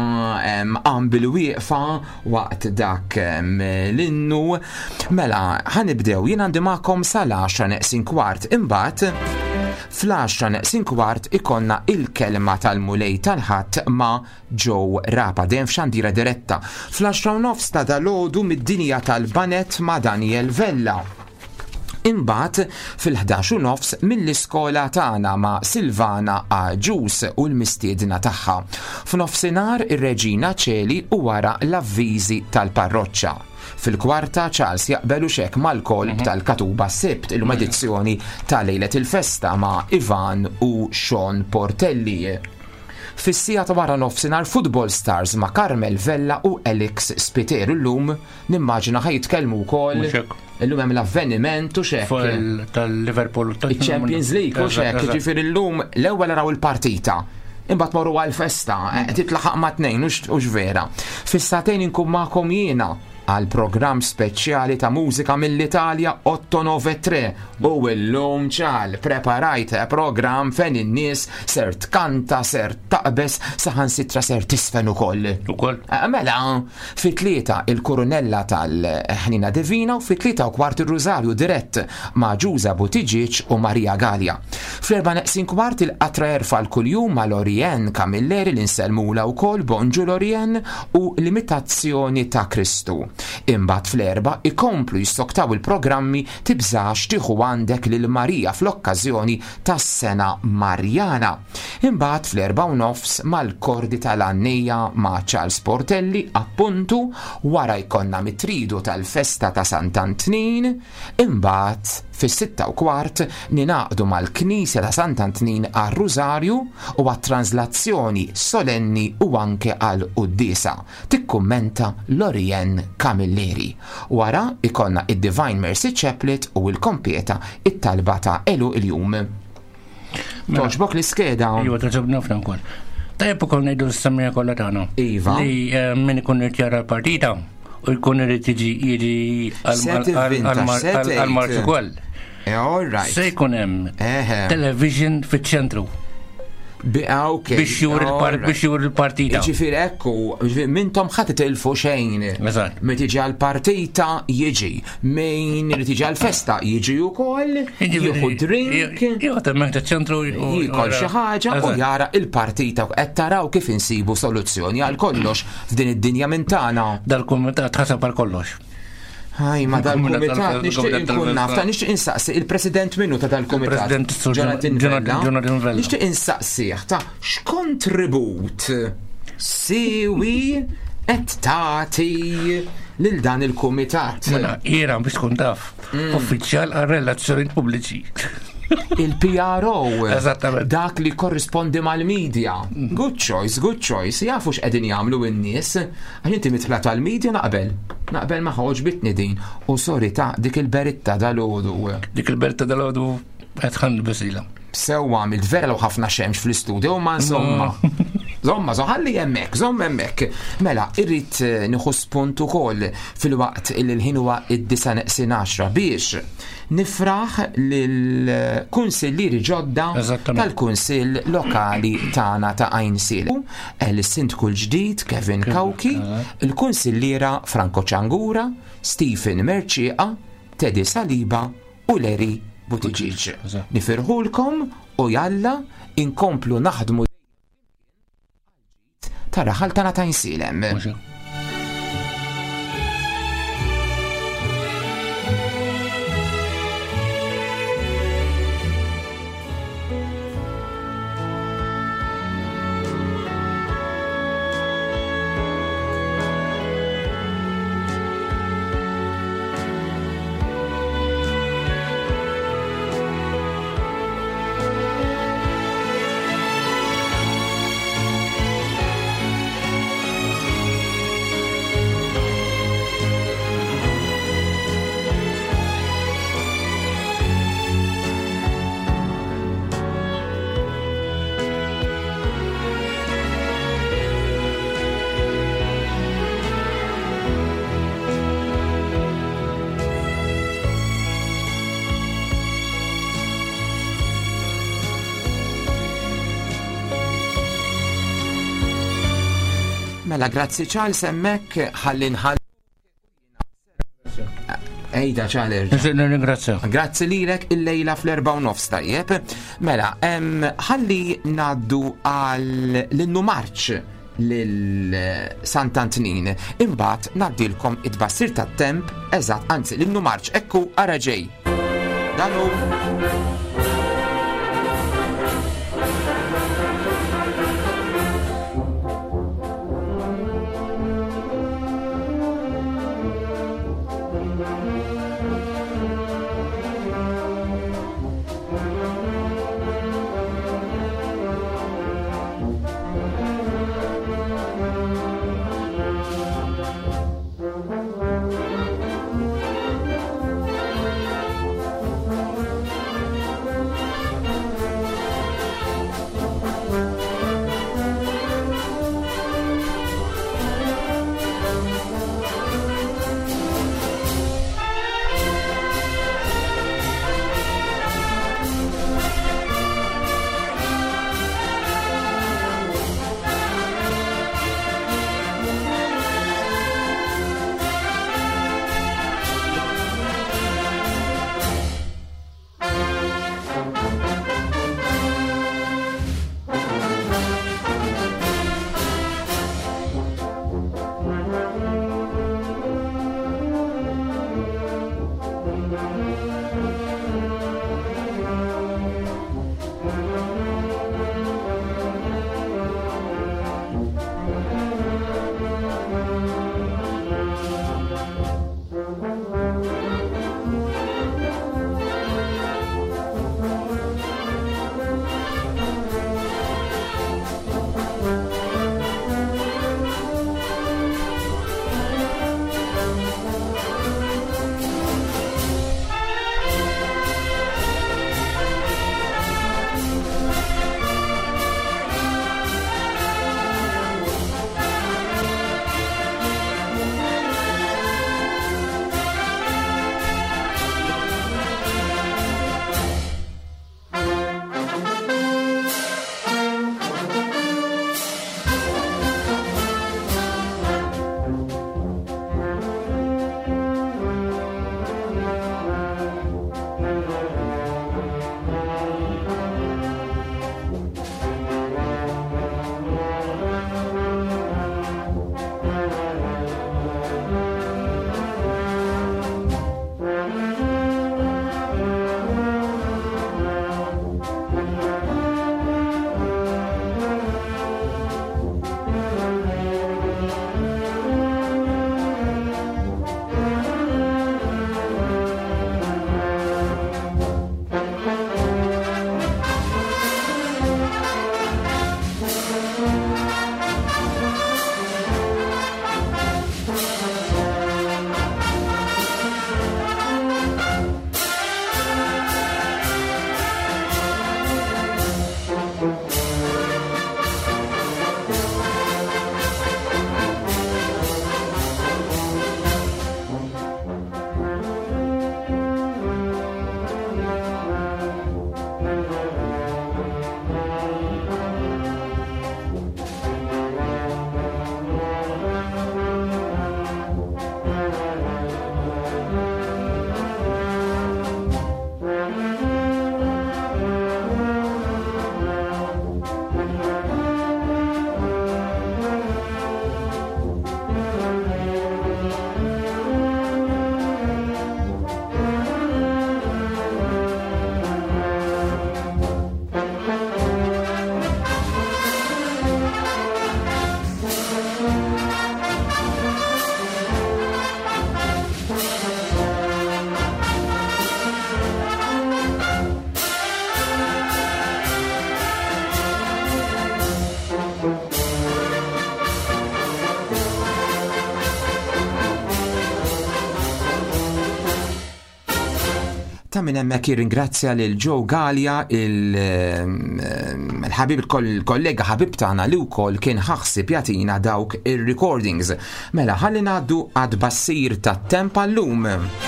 qam bil-wieqfa waqt dak l-innu. Mela ħanibdew, jien għandi magħkom sal-għaxra neqsin kwart, imbagħad fl-għaxra neqsin kwart ikonna il-kelma tal-mulej tal-ħadd ma' Joe Rapa, dejjem f'xandira diretta. Fl-għaxra u nofs ta' dalgħodu mid-dinja tal-banet ma' Daniel Vella. Imbagħad fil-ħdax u nofs mill-iskola tagħna ma' Silvana Aġus u l-mistiedna tagħha. F'nofsinhar ir-Reġina Ċeli u wara l-avviżi tal-parroċċa. Fil-kwarta Charles jaqbelu xek mal-kolb tal-Katuba Sibt il-lum edizzjoni tal-lejlet il-festa ma' Ivan u Sean Portelli. Fis-sija ta' wara nofsinhar Football Stars ma' Carmel Vella u Alex Spiter illum nimmaġina ħajtkellmu wkoll illum hemm l-avveniment u xek tal-Liverpool il-Champions League u xek ġifier illum l-ewwel raw il-partita. Imbagħad morru għall-festa, titlaħaq ma' tnejn u x'vera. Fis-satejn inkun magħkom jiena għal programm speċjali ta' mużika mill-Italja otto nove tre u l-lum ċal preparajt programm fejn in-nies ser tkanta, ser taqbes, saħansitra ser tisfen ukoll. Ukoll? Mela, fit-tlieta il-Kurunella tal-Ħnina Divina u fit-tlieta u kwart ir-Rużarju dirett ma' Ġuża Butiġiċ u Marija Galja. Fl-erba' neqsin kwart il-qatra erfa' l-kuljum ma' Lorien Kamilleri l-inselmula wkoll Bonġu Lorien u l-imitazzjoni ta' Kristu. Imbagħad fl-erba' ikomplu jistoktaw il-programmi tibżax tieħu għandek lil Marija fl-okkażjoni tas-sena Marjana. Imbagħad fl-erba' u nofs mal-kordi tal-għannija ma' Charles Portelli appuntu wara jkollna mitridu tal-festa ta' Sant'Antnin. Imbagħad fis-sitta u kwart ninaqdu mal-Knisja ta' Sant'Antnin għar-Rużarju u għat-translazzjoni solenni u anke għal-Qudiesa. Tikkummenta Lorien Kamilleri. Wara ikonna id-Divine Mercy Chaplet u l-kompieta it-talba ta' Elu il-jum. Toġbok l-iskeda. Iwa, toġobna ħafna wkoll. Tajjeb ukoll ngħidu s-semmija kollha tagħna. Iva. Li min ikun irid jara l-partita u jkun irid jiġi jiġi għal-marċ ukoll. Se jkun hemm television fiċ-ċentru. Biex jur il-partita. Ġifir ekku, mintom ħat tilfu xejn. Me tiġi għal-partita jiġi, min tiġi għal-festa jiġi u koll, juhu drink, jikol xaħġa u jara il-partita. Et taraw kif insibu soluzzjoni għal kollox f'din id-dinja mintana. Dal-komitat ħasab għal kollox. Ħaj, ma dal-komitat nixtieq inkun naf, ta' nixtieq insaqsi il-President minnu ta' dal-komitat. Jonathan Vella. Nixtieq insaqsih ta' x'kontribut siwi qed tagħti lil dan il-komitat. Mela, jiena biex tkun taf, uffiċjal għal relazzjonijiet pubbliċi. Il-P R O, dak li korrispondi mal-medja. Good choice, good choice. Jafu x'qegħdin jagħmlu n-nies. Għax inti mitħla tal-medja naqbel. Naqbel ma ħoġbitni din. U sorry ta' dik il-beritta dal-għodu. Dik il-beritta dal-għodu qed ħanni bisila. Sewwa mill-vera law ħafna xemx fl-istudio ma insomma. Zomma, zoħalli jemmek, zomma jemmek. Mela, irrit nieħu spunt ukoll fil-waqt il-ħin huwa id-disa neqsin għaxra biex nifraħ lill-kunsillieri ġodda tal-kunsill lokali tagħna ta' Għajnsiele. Il-sindku l-ġdid Kevin Kawki, il-kunsilliera Franco Ċangura, Stephen Merċieqa, Teddy Saliba u Leri Butiġiċ. Nifirħulkom u jalla inkomplu naħdmu tara ħaltana ta' Għajnsielem. Mela, grazzi Charles, emmek ħallin ħall. Ejda Charles. Grazie. Grazzi lilek il-lejla fl-erba' u nofs tajjeb. Mela, ħalli naddu għal l-innu marċ lil Sant'Antnin. Imbagħad naddilkom id-bassir tat-temp eżatt, anzi l-innu marċ ekku araġej. Dalo. Ta' minn hemmhekk jirringrazzja lil Joe Gallia, il-ħabib il-kollega ħabib tagħna li wkoll kien ħaħsib jagħtina dawk ir-recordings. Mela ħalli ngħaddu għad bassir tat-temp llum.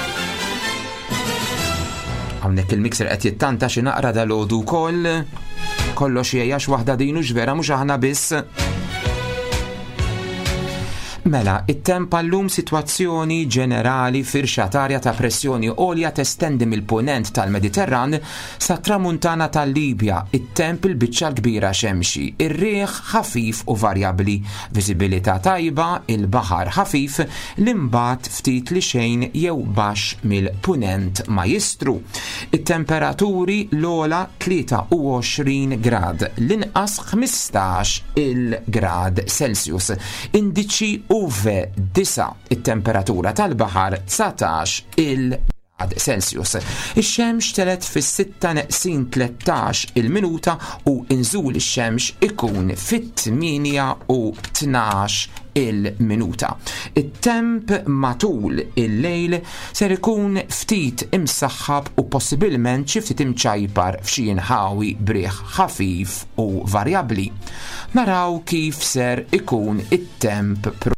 Hawnhekk il-mixer qed jittanta xi naqra dalgħodu wkoll. Kollox jgħax waħda din u ġvera mhux aħna biss. Mela, it-temp għallum sitwazzjoni ġenerali firxatarja ta' pressjoni għolja testendi mill-punent tal-Mediterran sa' tramuntana tal-Libja. It-temp il-biċċa kbira xemxi, ir-riħ ħafif u varjabli, viżibilità tajba, il-baħar ħafif, l-imbat ftit li xejn jew baxx mill-punent ma jistru. It-temperaturi l-ola tlieta u għoxrin grad, l-inqas ħmistax il-grad Celsius. Indiċi U V disa, it-temperatura tal-baħar tsatax il-grad Celsius. Ix-xemx telet fis-sitta neqsin tlettax il-minuta u inżul ix-xemx ikun fit-tminja u tnax il-minuta. It-temp matul il-lejl ser ikun ftit imsaħħab u possibilment xi ftit imċajpar f'xi inħawi briħ ħafif u varjabbli. Naraw kif ser ikun it-temp propju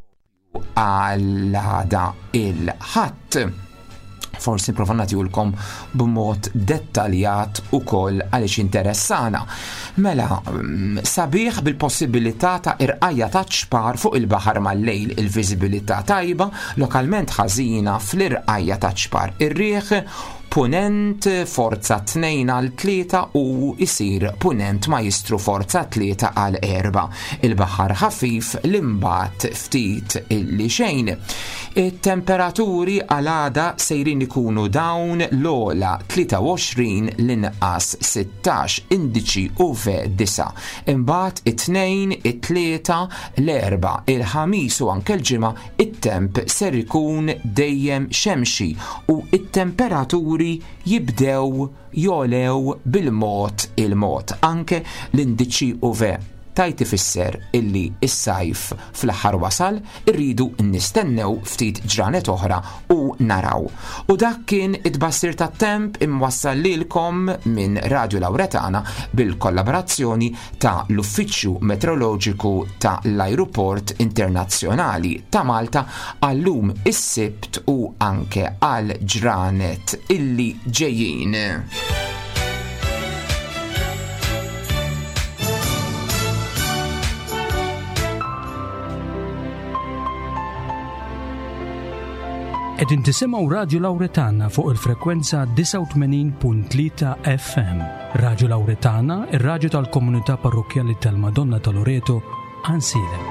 għal-għada il-ħadd. Forsi nipprova nagħtiulkom b'mod dettaljat ukoll għaliex interessana. Mela, sabiħ bil-possibilità ta' irqajja ta' ċpar fuq il-baħar mal-lejl, il-viżibilità tajba, lokalment ħażina fl-irqajja ta' ċpar. Ir-riħ punent forza tnejn għal tlieta u isir punent majistru forza tlieta għal erba. Il-baħar ħafif l-imbat ftit illi xejn. Il-temperaturi għal-għada sejrin ikunu dawn l-ola tlieta u għoxrin l-inqas sittax, indiċi U V disa. Imbat it-tnejn, it-tlieta, l-erba, il-ħamis u anke l-ġimgħa it-temp ser ikun dejjem xemxi u it-temperaturi jibdew jolew bil-mod il-mod. Anke l-indiċi U V tajt ifisser illi is-sajf fl-aħħar wasal, irridu nistennew ftit ġranet oħra u naraw. U dak kien it-bassir tat-temp imwassal lilkom minn Radio Lauretana bil-kollaborazzjoni ta' l-Uffiċċju Meteoroloġiku ta' l-Ajruport Internazzjonali ta' Malta għallum is-sibt u anke għal ġranet illi ġejjin. Edin tisimaw Radio Lauretana fuq il-frekwenza disa u tmenin punt tlieta F M. Radio Lauretana, ir-radju tal-Komunità Parrokjali tal-Madonna ta' Loreto, Ansile.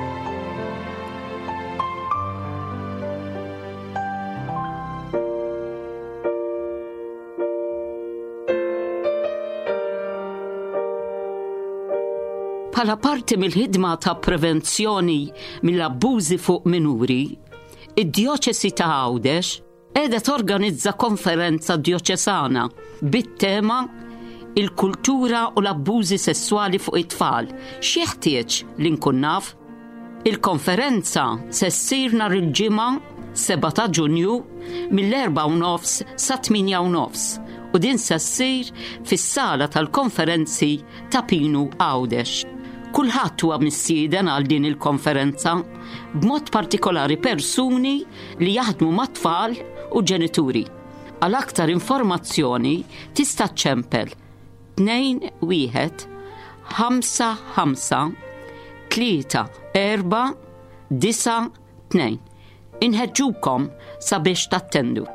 Bħala parti mill-ħidma ta' prevenzjoni mill-abbużi fuq minuri, id-Djoċesi ta' Għawdex qiegħda torganizza konferenza djoċesana bit-tema il-kultura u l-abbużi sessuali fuq it-tfal. X'jeħtieġ li nkun naf? Il-konferenza se ssir nhar il-ġimgħa seba' ta' Ġunju mill-erba' u nofs sa tminja u nofs u din se ssir fis-sala tal-konferenzi ta' Pinu Għawdex. Kulħadd huwa mistieden għal din il-konferenza, b'mod partikolari persuni li jaħdmu mat-tfal u ġenituri. Għal aktar informazzjoni tista' ċempel tnejn wieħed ħamsa ħamsa tlieta erba' disa tnejn. Inħeġġukom sabiex tattendu.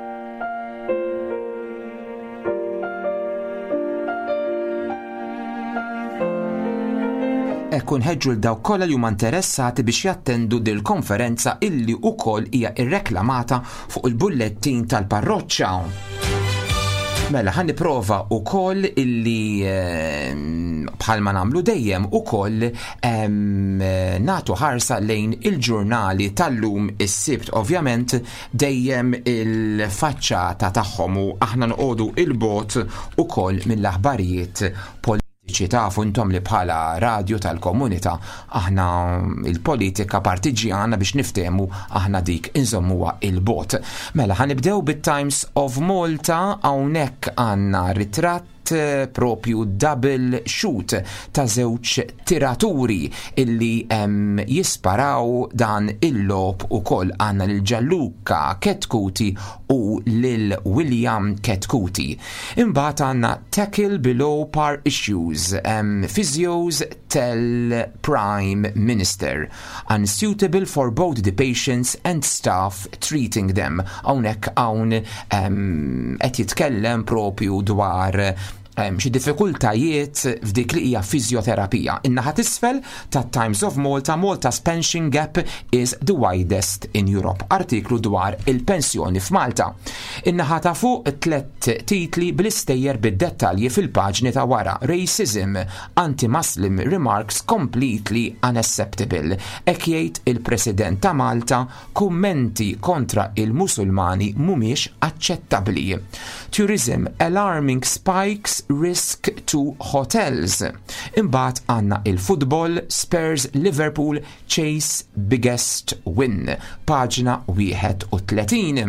Ekku nħeġġu l-daw kollha li huma interessati biex jattendu dil konferenza illi wkoll hija irreklamata fuq il-bullettin tal-parroċċa. Mela ħan nipprova wkoll illi bħalma nagħmlu dejjem ukoll nagħtu ħarsa lejn il-ġurnali tal-lum is-sibt, ovvjament dejjem il-faċċata tagħhom u aħna nqogħdu il-bot ukoll mill-aħbarijiet politiċi. Tafu intom li bħala radio tal-komunità aħna il-politika partiġjana biex niftehmu aħna dik inżommuha il-bot. Mela ħanibdew bit-Times of Malta, hawnhekk għandna ritratt propju double shoot ta' żewġ tiraturi illi um, jisparaw dan il-lob ukoll. Għandna lil Gianluca Ketkuti u lil William Ketkuti. Imbagħad għandna tackle below par issues, um, physios tell Prime Minister unsuitable for both the patients and staff treating them. Hawnhekk hawn um, qed jitkellem propju dwar xi diffikultajiet f'dik li hija fiżjoterapija. In-naħa t'isfel tat-Times of Malta, Malta's pension gap is the widest in Europe. Artiklu dwar il-pensjoni f'Malta. In-naħa ta' fuq tliet titli bl-istejjer bid-dettalji fil-paġni ta' wara. Racism, anti-Muslim remarks completely unacceptable. Hekk jgħid il-President ta' Malta, kummenti kontra il-Musulmani mhumiex aċċettabbli. Tourism, alarming spikes risk to hotels. Imbagħad għandna il-football, Spurs Liverpool chase biggest win. Paġna wieħed u tletin.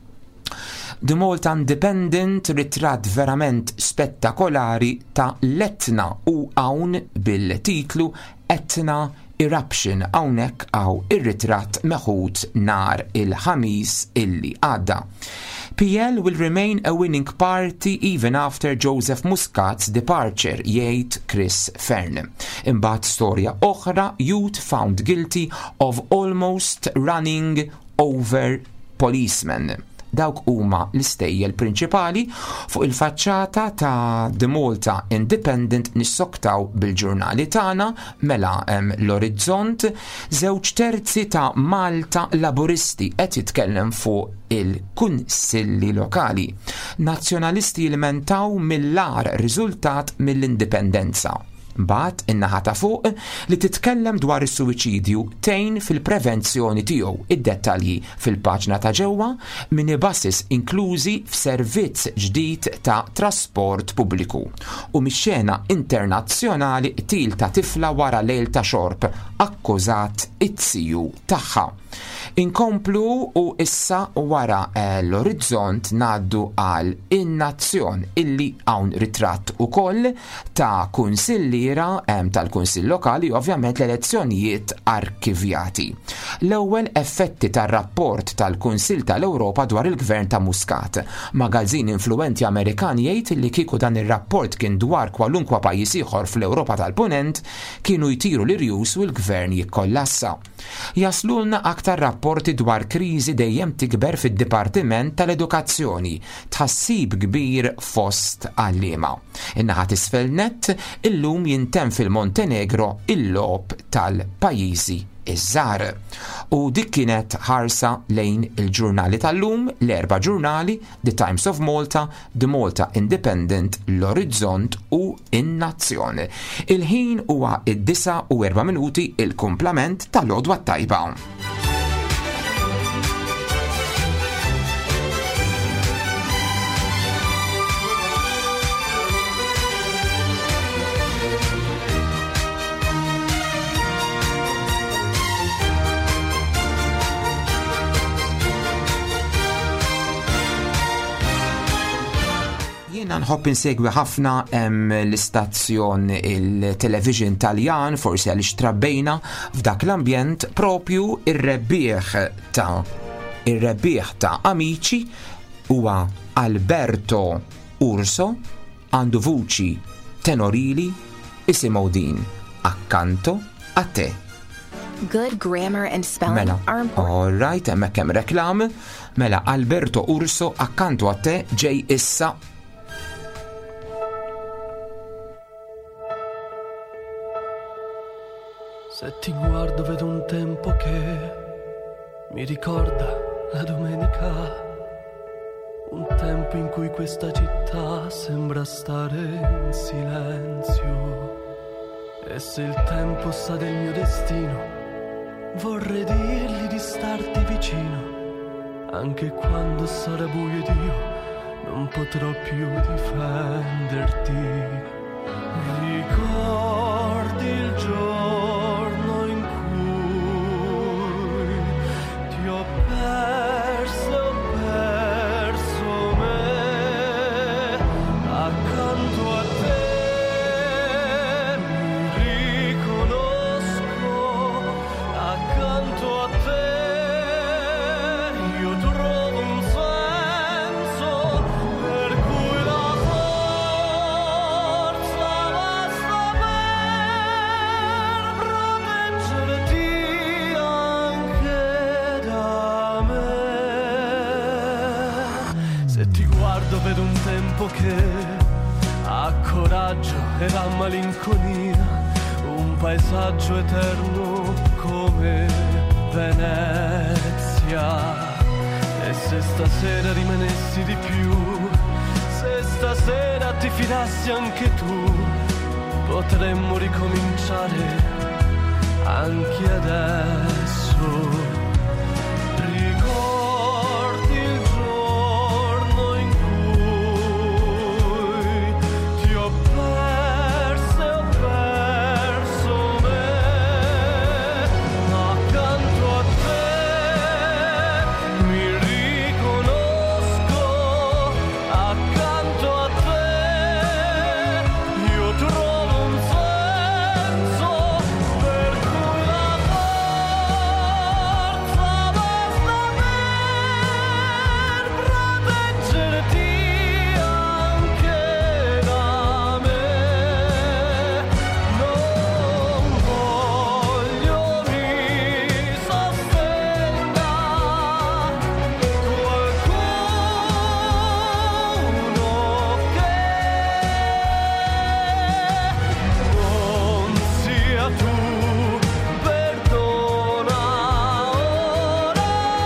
The Malta Independent ritratt verament spettakolari ta' l-Etna u hawn bil-titlu Etna Eruption. Hawnhekk hawn ir-ritratt meħud nar il-ħamis illi għadda. P L will remain a winning party even after Joseph Muscat's departure, jgħid Chris Fern. Imbagħad storja oħra, youth found guilty of almost running over policemen. Dawk huma l-istejjel prinċipali fuq il-faċċata ta' The Malta Independent nissoktaw bil-ġurnali tagħna mela hemm l-orizzont żewġ terzi ta' Malta Laburisti qed jitkellem fuq il-kunsilli lokali. Nazzjonalisti jilmentaw mill-ar riżultat mill-indipendenza. Mbagħad in-naħa ta' fuq li titkellem dwar is-suwiċidju tgħin fil-prevenzjoni tiegħu. Id-dettalji fil-paġna ta' ġewwa minibuses inklużi f'servizz ġdid ta' trasport pubbliku. U mix-xena internazzjonali til ta' tifla wara lejl ta' xorb akkużat it-siju tagħha. Inkomplu u issa wara eh, l-orizzont naddu għal in-nazzjon illi hawn ritratt ukoll ta' kunsillira eh, tal-kunsill lokali, ovvjament l-elezzjonijiet arkivjati. L-ewwel effetti tar-rapport tal-Kunsill tal-Ewropa dwar il-Gvern ta' Muscat. Magazzin influenti Amerikan jgħid li kieku dan ir-rapport kien dwar kwalunkwa pajjiż ieħor fl-Ewropa tal-Punent kienu jtiru l-irjus u l-Gvern jikkollassa. Jaslulna aktar rapporti dwar kriżi dejjem tikber fid-Dipartiment tal-Edukazzjoni, tħassib kbir fost għalliema. In-naħa t'isfel nett illum jintemm fil-Montenegro il-logħob tal-pajjiżi iż-żgħar. U dik kienet ħarsa lejn il-ġurnali tal-lum, l-erba' ġurnali, The Times of Malta, The Malta Independent, l-Orizzont u in-Nazzjon. Il-ħin huwa id-disa u erba' minuti, il-kumplament tal-għodwa tajba. Nħobb insegwi ħafna l-istazzjon il-television Taljan, forsi għaliex trabbejna f'dak l-ambjent propju ir-rebbieħ ta' ir-rebbieħ ta' Amici huwa Alberto Urso, għandu vuċi tenorili, isimgħu din Accanto a te. Good grammar and spelling mela, are important. All right, hemmhekk hemm reklam. Mela Alberto Urso, Accanto a te ġej issa. Se ti guardo vedo un tempo che mi ricorda la domenica, un tempo in cui questa città sembra stare in silenzio. E se il tempo sa del mio destino, vorrei dirgli di starti vicino, anche quando sarà buio ed io non potrò più difenderti. Ricordi il giorno in cui ti ho perso, ho perso me, accanto che ha coraggio e la malinconia, un paesaggio eterno come Venezia. E se stasera rimanessi di più, se stasera ti fidassi anche tu, potremmo ricominciare anche adesso. Ricordi il giorno in cui ti ho perso e ho perso me, accanto a te mi riconosco, accanto a te io trovo un senso per cui la forza basta per proteggerti anche da me. Non voglio mi sostenga qualcuno che non sia tu. Perdona ora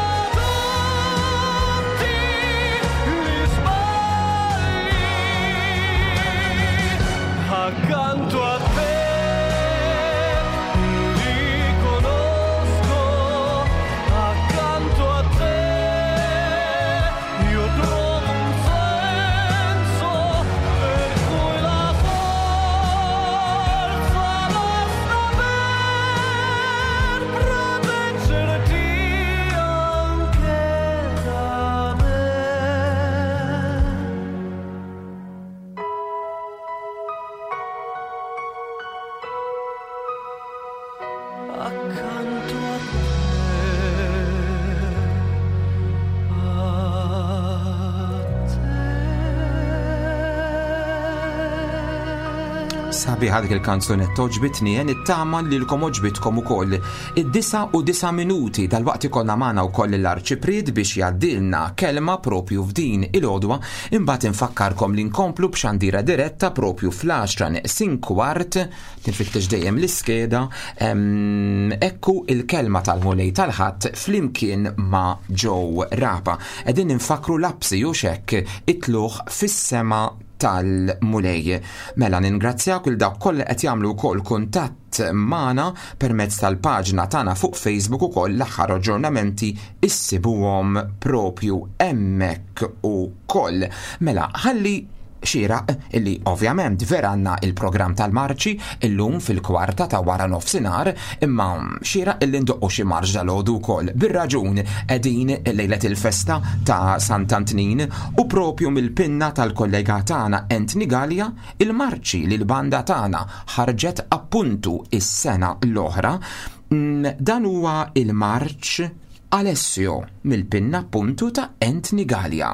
tutti gli sbagli, accanto a te mi riconosco, accanto a te io trovo un senso per cui la forza basta per proteggerti anche da me. Accanto a te, a te. Sabi ħadik il-kanzunet toġbitni, nittama li l-kom oġbitkom u koll. Id-disa u disa minuti dal-waqt ikollna magħna wkoll l-arċiprid biex jaddilna kelma propju f'din il-għodwa, imbagħad infakkarkom li nkomplu b'xandira diretta propju fl-għaxra neqsin kwart, tinfittex dejjem l-iskeda, em, ekku il-kelma tal-mulej tal-ħadd flimkien ma' Joe Rapa. Qegħdin infakru l-absi u xekk itluħ fis-sema tal-mulej. Mela ningrazzjak il dawk kollha qed jagħmlu wkoll kuntatt magħna permezz tal-paġna tagħna fuq Facebook ukoll l-aħħar aġġornamenti issibuhom propju hemmhekk ukoll. Mela ħalli xieraq illi ovvjament veranna il-programm tal-marċi illum fil-kwarta ta' wara nofsinhar, imma xieraq illi ndoqqu xi marġ dal-għodu wkoll. Bir-raġun qegħdin lejlet il-festa ta' Sant'Antnin u propju mill-pinna tal-kollega tagħna Anthony Gallia, il-marċi li l-banda tagħna ħarġet appuntu is-sena l-oħra. Dan huwa il-marċ Alessio mill-pinna appuntu ta' Anthony Gallia.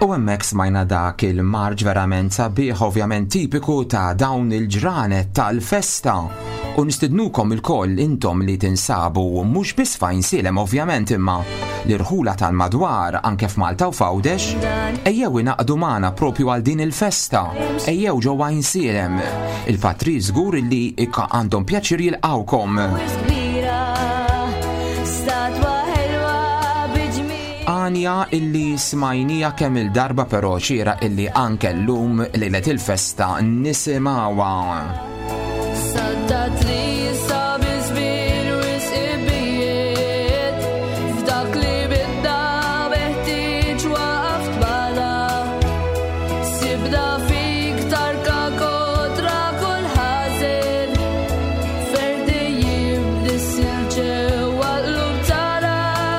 U hemmhekk smajna dak il-marġ verament sabiħ ovvjament tipiku ta' dawn il-ġranet tal-festa. U nistidnukom il-koll intom li tinsabu mhux biss f'Għajnsielem ovvjament imma l-irħula tal-madwar anke f'Malta u f'Għawdex, ejjew inaqdu magħna propju għal din il-festa. Ejjew ġewwa Għajnsielem. Il-patri żgur li għandhom pjaċir jilqawkom. Anja illi smajnija kemm il-darba però ċira illi anke llum lejlet il-festa nisimgħuha. Saddat li sabi żmien u isibijiet f'dak li bidda beħtieġ waqft bala sibda fik tarka kontra kull ħażin ferdi jibdi silġew għallum tara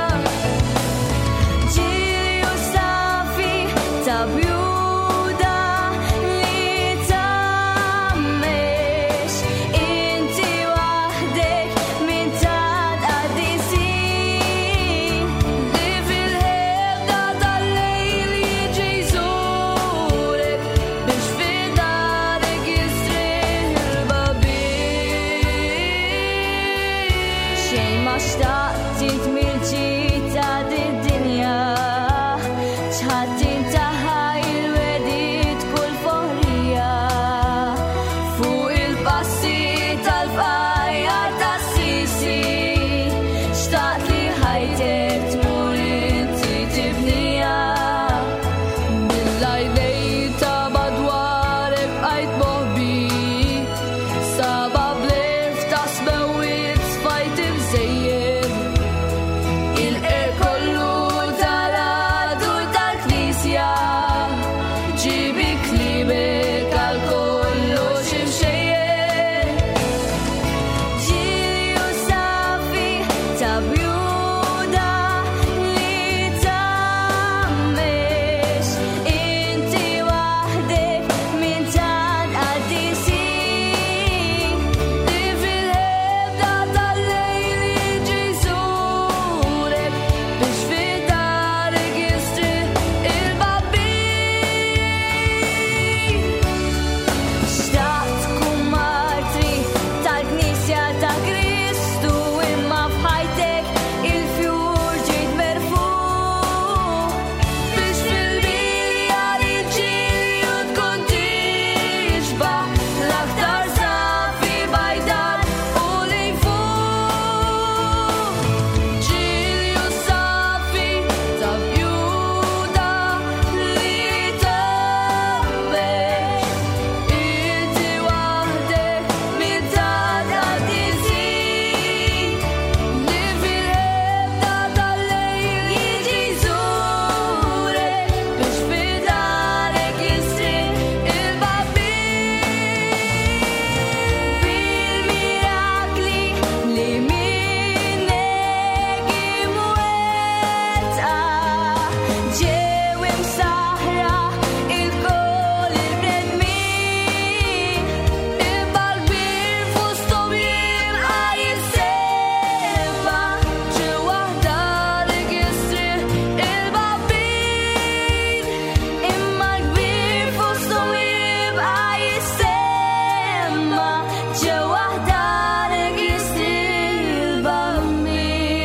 ġiri u safi ta' bjuda li tammex inti waħdek minn tad qaddisin li fil-ħebda tal-lejl jiġi jżurek biex fid-darek jistrih il-babin xejn ma xtaqt int mill-ġid ta' din-dinja ċħadd intaħa il-wedid kull foħrija fuq il-passi tal-fajjar tas-sisi xtaqt li ħajtek tmur inti tibnija bil-lajlejn ta' madwarek bqajt moħbi sabab lef ta' smewwiet sfajt imżejjed il-qer kollu tal-għadu tal-knisja ġibi klibek għal kollox imxejjed ġiri u safi ta' bjuda li tammex inti waħdek minn tad qaddisin li fil-ħebda tal-lejl jiġi jżurek biex fid-darek jistrih il-babin xtaqt tkun martri tal-Knisja ta' Kristu imma f'ħajtek il-fjur ġiet merfuq biex fil-bilja li ġili u tkun tixbaħ l-aktar safi bajdar u li fuq ġili u safi ta' bjuda li tammex inti waħdek minn tad qaddisin li fil-ħebda tal-lejl jiġi jżurek biex fid-darek jistrih il-babin bil-mirakli li minnek imwettqa ġew imsaħra il-kol il-bnedmin il-balbir fosthom jibqa' jissemma ġewwa darek jistrih il-babin imma l-kbir fosthom jibqa' jissemma ġewwa darek jistrih il-babin.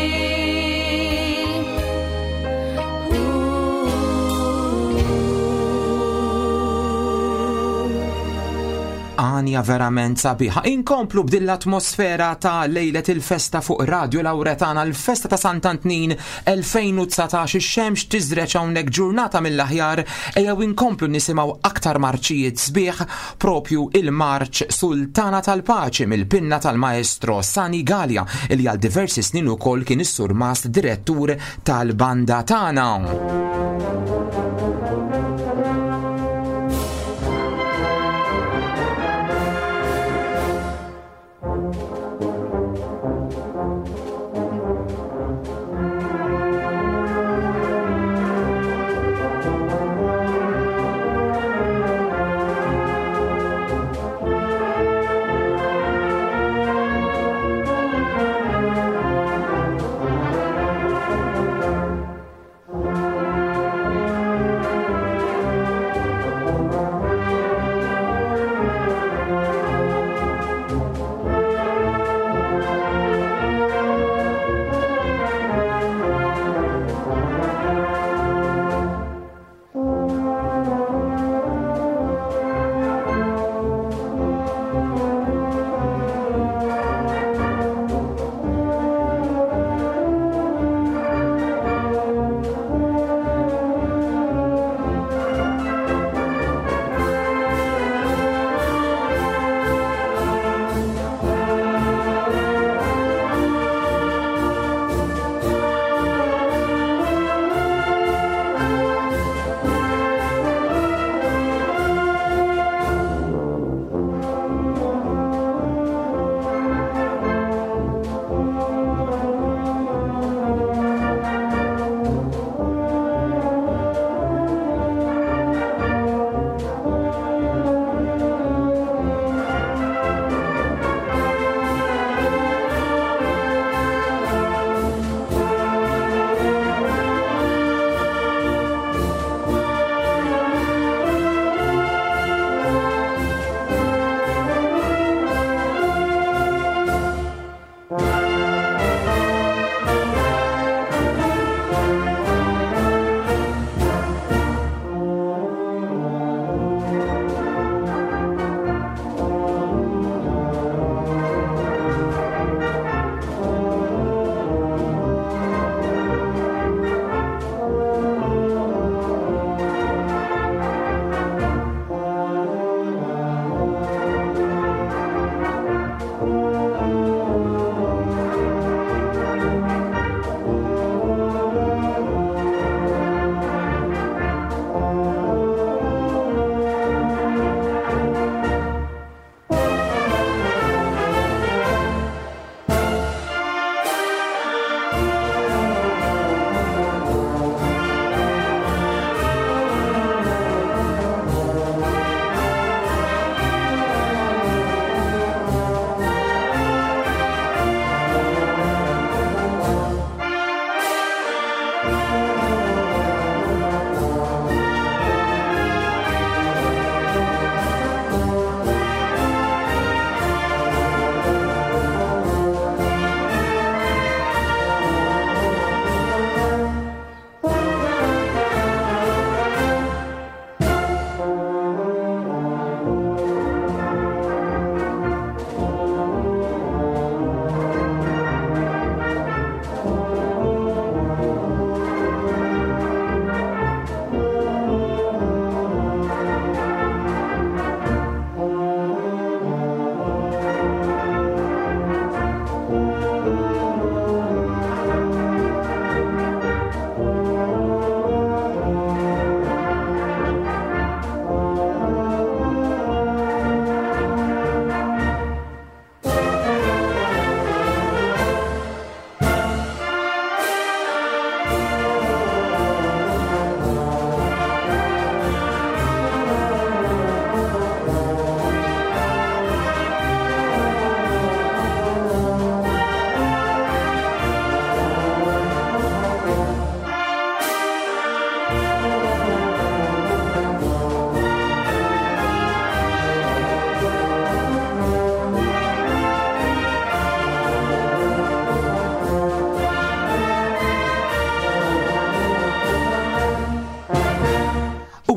Anja verament sabiħa. Inkomplu b'din l-atmosfera ta' lejlet il-festa fuq Radio Lawretana, l-festa ta' Sant'Antnin elfejn u dsatax ix-xemx tiżreċ hawnhekk ġurnata mill-aħjar ejjew inkomplu nisimgħu aktar marċijiet sbieħ propju il-marċ Sultana tal-Paċi mill-pinna tal-Maestro Sani Gallia li għal diversi snin ukoll kien is-Sur Mast direttur tal-banda tagħna.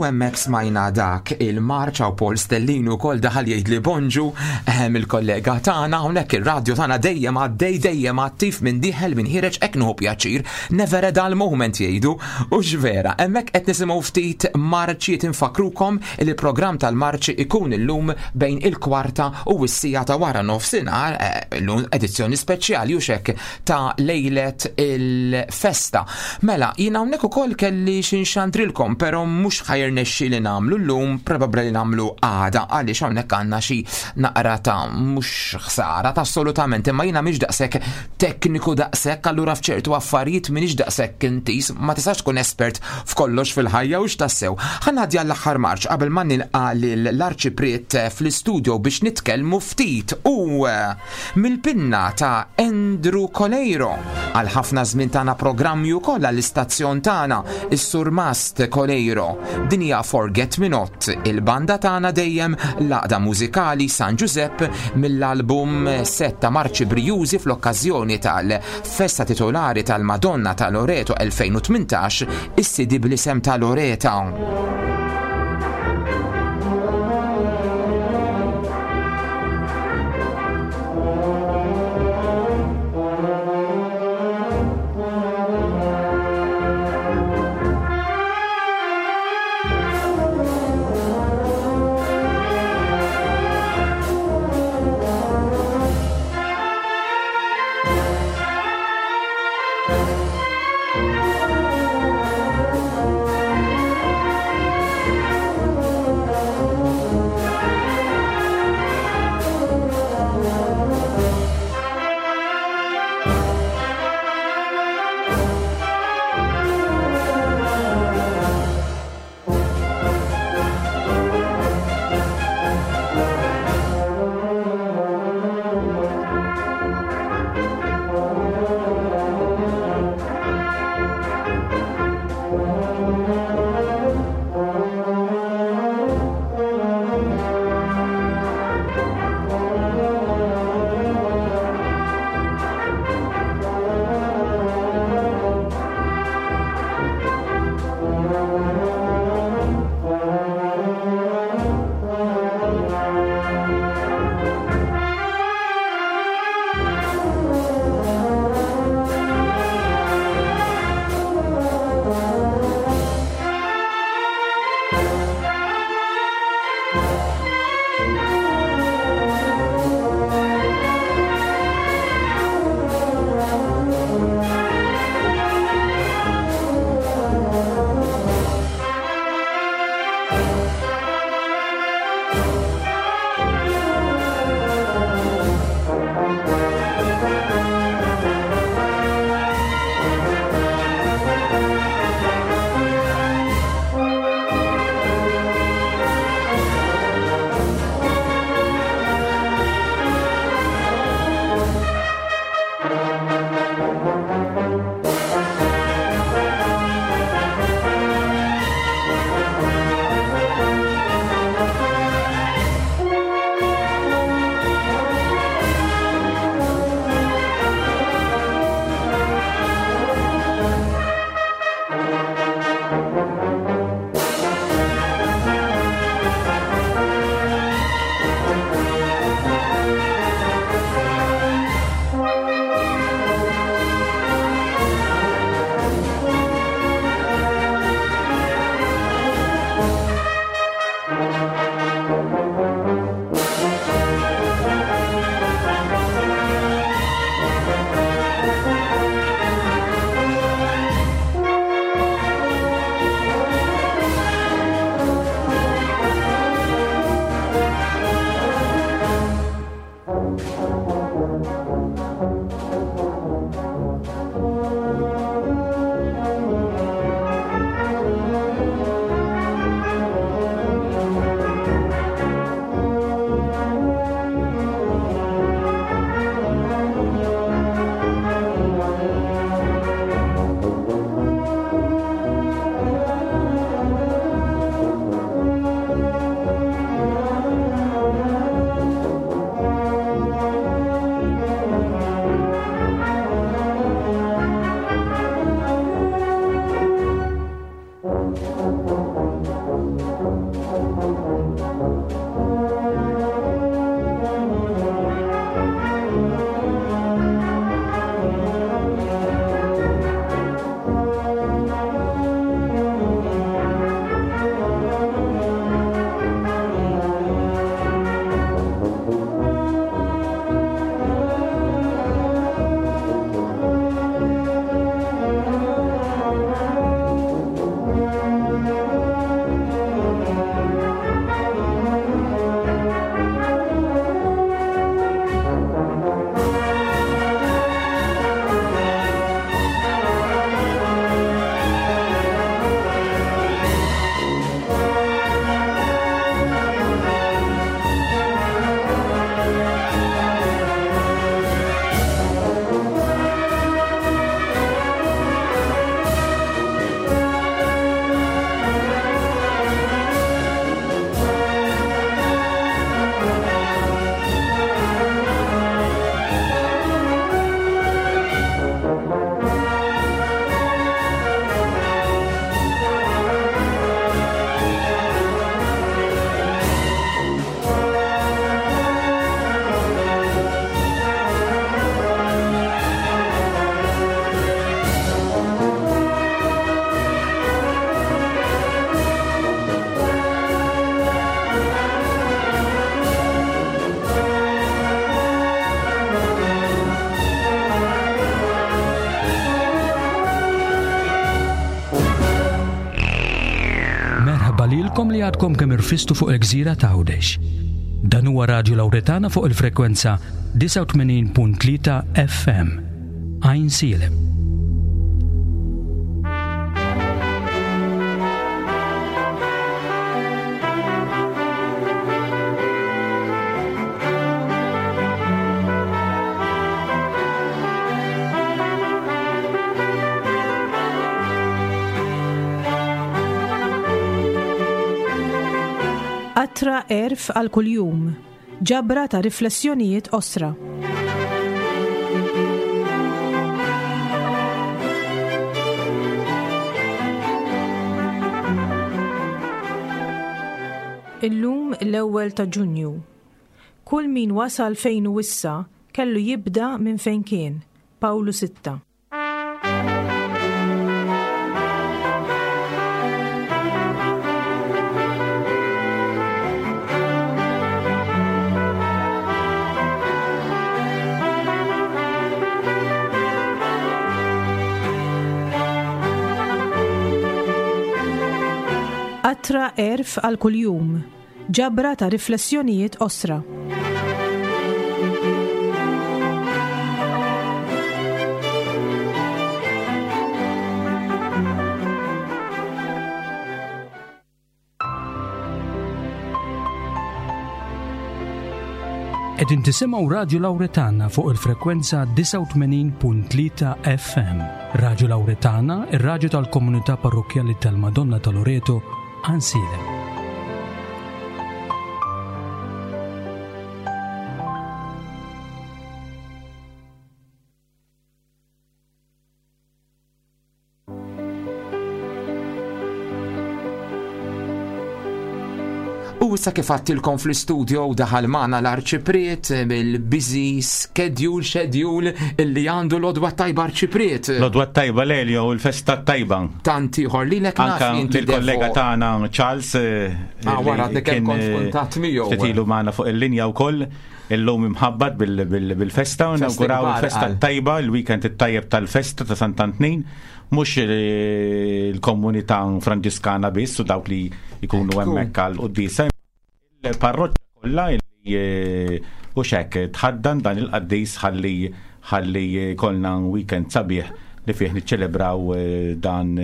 hemmhekk smajna dak il-marċa u Paul Stellinu wkoll daħal jgħidli bonġu ehm il-kollega tagħna hawnhekk ir-radju tagħna dejjem għaddej dejjem attiv minn diħel minn ħireġ hekk nieħu pjaċir never a dull moment jgħidu u x'vera hemmhekk qed nisimgħu ftit marċi tinfakrukom il-programm tal-marċi ikun illum bejn il-kwarta u s-sija ta' wara nofsinhar illum edizzjoni speċjali u xek ta' lejlet il-festa. Mela, jiena hawnhekk ukoll kelli xi nxandrilkom, però mhux ħajr nexxi li nagħmlu llum, probabbli li nagħmlu għada għaliex hawnhekk għandna xi naqra ta' mhux ħsara ta' assolutament, imma jiena mhix daqshekk tekniku daqshekk allura f'ċertu affarijiet m'iniex daqshekk intis, ma tistax tkun espert f'kollox fil-ħajja u x'tassew. Ħanaddi għall-aħħar marċ qabel ma nilqa' l-arċipriet fl-istudio biex nitkellmu ftit u mill-pinna ta' Andrew Colero għal ħafna żmien tagħna programmi wkoll għall-istazzjon tagħna is-Sur Mast Colero. Din hija Forget Me Not, il-banda tagħna dejjem laqda mużikali San Giuseppe mill-album Setta Marċi Brijużi fl-okkażjoni tal-festa titolari tal-Madonna ta' Loreto elfejn u tmintax is-sidi bl-isem ta' Loreta. Nifraħilkom li għadkom kemm irfistu fuq il-gżira ta' Għawdex. Dan huwa Raġu Lawretana fuq il-frekwenza tisa' u tmenin punt tlieta F M. Għajn Silem. Qatra erf għal kuljum, ġabra ta' riflessjonijiet osra. Illum l-ewwel ta' Ġunju. Kull min wasal fejn hu issa kellu jibda minn fejn kien. Pawlu sitta. Qatra erf għal kuljum, ġabra ta' riflessjonijiet osra. Qegħdin tisimgħu Raġu Lawretana fuq il-frekwenza tisa' u tmenin punt tlieta F M. Raġu Lawretana, ir-raġu tal-Komunità Parrokjali tal-Madonna ta' Loreto, Għajn Silem. U issa kif għattilkom fl-istudio daħal magħna l-Arċipriet bil-busy schedule schedule illi għandu l-odwa tajba Arċipriet. L-odwa tajba Lelio u l-festa tajba. Tanti ħor li lek naf jinti il-kollega tagħna Charles ah, wara kien konfrontat miegħu. Fetilu magħna fuq il-linja wkoll illum imħabbat bil-festa u nawguraw il-festa tajba, il-weekend it-tajjeb tal-festa ta' Sant'Antnin. Mux il-komunità franġiskana biss u dawk li jkunu hemmhekk għal qudiesa. Il-parroċċa kollha li u xek tħaddan dan il-qaddis ħalli ħalli kollna weekend sabiħ li fih niċċelebraw dan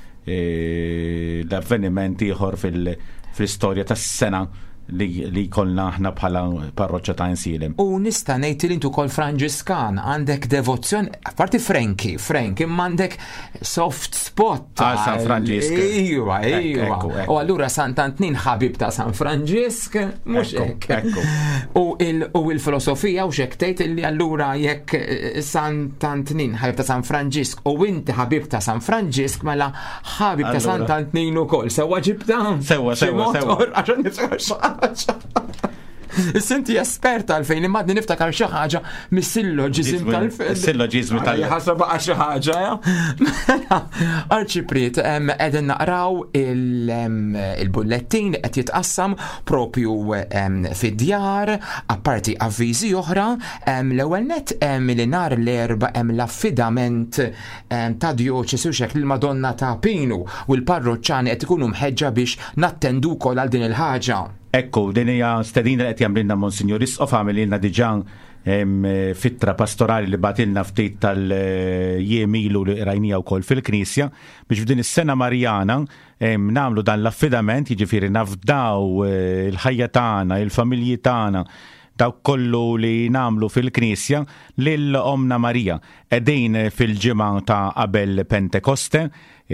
l-avveniment ieħor fil-istorja tas-sena li li kollna aħna bħala parroċċa ta' Insilem. U nista' ngħid li intu kol Franġiskan għandek devozzjoni, apparti Franki, Frank, imma għandek soft spot għal San Franġisk. Ejwa, ejwa. U allura Sant'Antnin ħabib ta' San Franġisk, mhux hekk. U il-filosofija u xek tgħid li allura jekk Sant'Antnin ħabib ta' San Franġisk u inti ħabib ta' San Franġisk mela ħabib ta' Sant'Antnin ukoll. Sewwa ġibta? Sewwa, sewwa, sewwa. Is-sinti esperta għalfejn imma għadni niftakar xi ħaġa mis-silloġizm tal-film. Is-silloġizm tal-film. Ħasab baqa' xi ħaġa, Arċipriet, qegħdin naqraw il-bullettin qed jitqassam propju fid-djar, apparti avviżi oħra, l-ewwel nett li nhar l-erba' hemm l-affidament ta' djoċesi xek lill-Madonna ta' Pinu u l-parroċċani qed ikunu mħeġġa biex nattendu wkoll għal din il-ħaġa. Ekku, din hija stedina qed jagħmlilna Monsignor Isqof għamililna diġà fittra pastorali li batilna ftit tal-jiem ilu li rajnija wkoll fil-Knisja biex f'din is-sena Marjana nagħmlu dan l-affidament, jiġifieri nafdaw il-ħajja tagħna, il-familji tagħna, dawk kollu li nagħmlu fil-Knisja lil Omna Marija. Qegħdin fil-ġimgħa ta' qabel Pentekoste,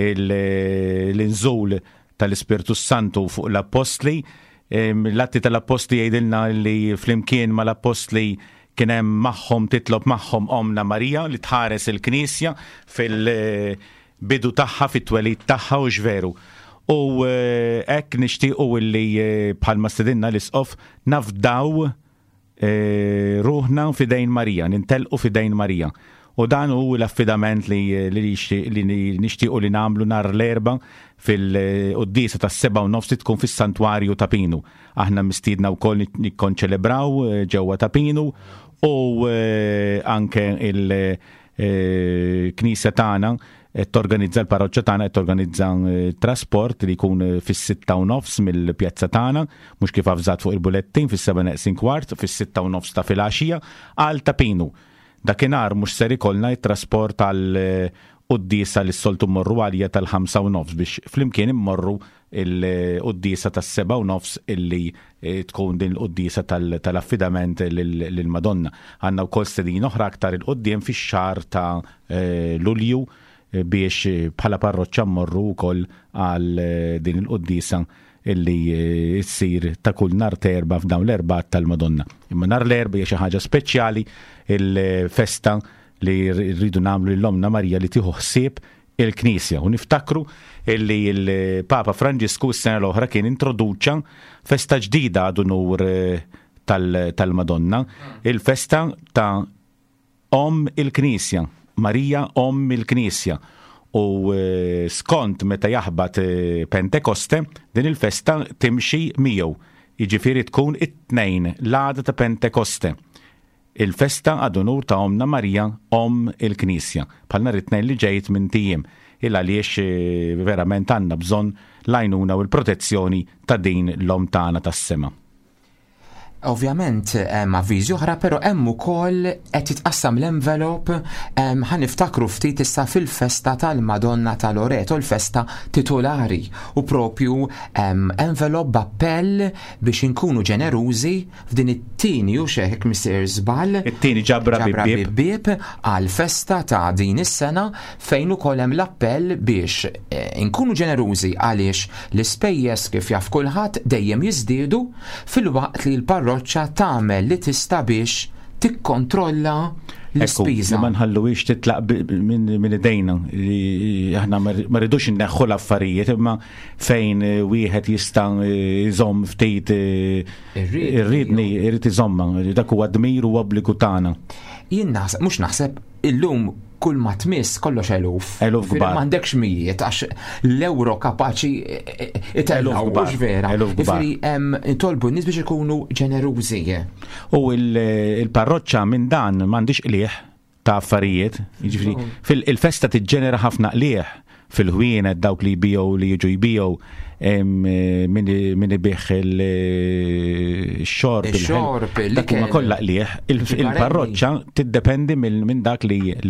l-inżul tal-Ispirtu Santu fuq l-Apostli. L-atti tal-Apostli jgħidilna li flimkien ma l-Apostli kien hemm magħhom titlob magħhom Omna Marija li tħares il-Knisja fil-bidu tagħha fit-twelid tagħha u xveru. U hekk nixtiequ li bħalma stedinna l-Isqof nafdaw ruħna fidejn Marija, nintelqu fidejn Marija. U dan hu l-affidament li nixtiequ li nagħmlu nhar l-erba' fil-quddiesa tas-seba' u nofs tkun fis-santwarju ta' Pinu. Aħna mistiedna wkoll nikkonċelebraw ġewwa ta' Pinu u anke il-Knisja tagħna torganizza l-parroċċa tagħna qed torganizza trasport li jkun fis-sitta u nofs mill-pjazza tagħna, mhux kif avżat fuq il-bulettin fis-seba' neqsin kwart, fis-sitta u nofs ta' filgħaxija għal Tapinu. Dakinhar mhux ser ikollna t-trasport għal qudiesa li s-soltu mmorru għalija tal-ħamsa u nofs biex flimkien immorru il-qudiesa tas-seba' u nofs illi tkun din il-qudiesa tal-affidament lill-Madonna. Għandna wkoll stedin oħra aktar il-qudiem fix-xahar ta' Lulju biex bħala parroċċa mmorru wkoll għal din il-qudiesa illi ssir ta' kull nhar terba f'dawn l-erbat tal-Madonna. Imma nhar l-erba hija xi ħaġa speċjali, il-festa li rridu nagħmlu lill-Omna Marija li tieħu ħsieb il-Knisja u niftakru illi il-Papa Franġisku s-sena l-oħra kien introduċa festa ġdida għadu nur tal-Madonna, il-festa ta' Om il-Knisja, Marija Om il-Knisja. U skont meta jaħbat Pentekoste, din il-festa timxi miegħu. Jiġifieri tkun it-tnejn l-għada ta' Pentekoste. Il-festa għadu nur ta' Omna Marija Om il-Knisja. Bħal nhar it-tnejn li ġejt minn tiem. Illa għaliex verament għandna bżonn l-għajnuna u l-protezzjoni ta' din l-Om tagħna tas-sema. Ovvjament hemm avviżi oħra, però hemm ukoll qed jitqassam l-envelop ħaniftakru ftit issa fil-festa tal-Madonna ta' Loreto, l-festa titolari, u propju envelop b'appell biex inkunu ġenerużi f'din it-tieni u xeħek mister żball. It-tieni ġabra bib għal festa ta' din is-sena fejn ukoll hemm l-appell biex inkunu ġenerużi għaliex l-ispejjeż kif jaf kulħadd dejjem jiżdiedu fil-waqt li l-parroċċa tagħmel li tista' biex tikkontrolla l-ispiża. Ma nħalluwix titlaq minn idejna. Aħna ma rridux inneħħu l-affarijiet, imma fejn wieħed jista' jżomm ftit irridni irid iżomma, dak huwa dmir u obbligu tagħna. Jien naħseb mhux naħseb illum kull ma tmiss kollox eluf. Eluf kbar. M'għandekx mijiet għax l-euro kapaċi itellaw mhux vera. Jiġifieri intolbu n-nies biex ikunu ġenerużi. U il-parroċċa minn dan m'għandix qlieħ ta' affarijiet. Jiġifieri fil-festa tiġġenera ħafna qlieħ fil-ħwienet dawk li jbiju li jiġu jbiju min ibih il-xorb dak huma kollha qlieħ. Il-parroċċa tiddependi minn dak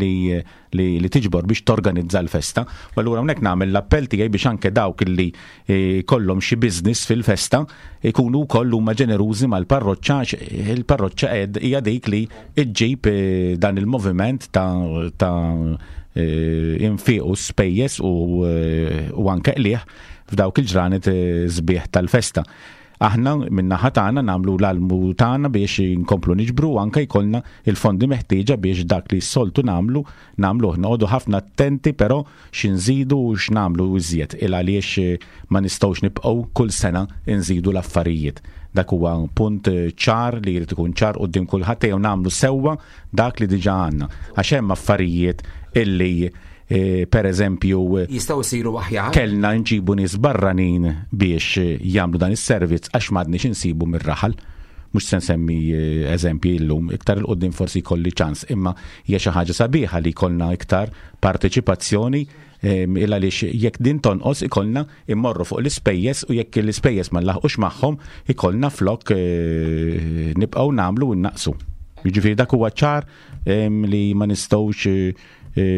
li tiġbor biex torganizza l-festa. U allura hawnhekk nagħmel l-appell tiegħi biex anke dawk li kollhom xi business fil-festa ikunu wkoll huma ġenerużi mal-parroċċa. Il-parroċċa qed hija dik li ġġib dan il-moviment ta' infiq u spejjeż u anke qlieħ f'dawk il-ġranet żbieħ tal-festa. Aħna min-naħa tagħna nagħmlu l-almu tagħna biex inkomplu niġbru anke jkollna il-fondi meħtieġa biex dak li s-soltu nagħmlu nagħmluh. Noqogħdu ħafna attenti però x'inżidu u x'nagħmlu iżjed il għaliex ma nistgħux nibqgħu kull sena inżidu l-affarijiet. Dak huwa punt ċar li jrid ikun ċar quddiem kulħadd jew nagħmlu sewwa dak li diġà għandna. Għax hemm affarijiet illi per eżempju jistgħu jsiru aħjar. Kellna nġibu nies barranin biex jagħmlu dan is-servizz għax m'għadniex insibu mir-raħal. Mhux se nsemmi eżempji llum, iktar il-qudiem forsi jkolli ċans, imma hija xi ħaġa sabiħa li jkollna iktar parteċipazzjoni il għaliex jekk din tonqos ikollna immorru fuq l-ispejjeż u jekk l-ispejjeż ma nlaħqux magħhom ikollna flok nibqgħu nagħmlu u nnaqsu. Jiġifieri dak huwa ċar li ma nistgħux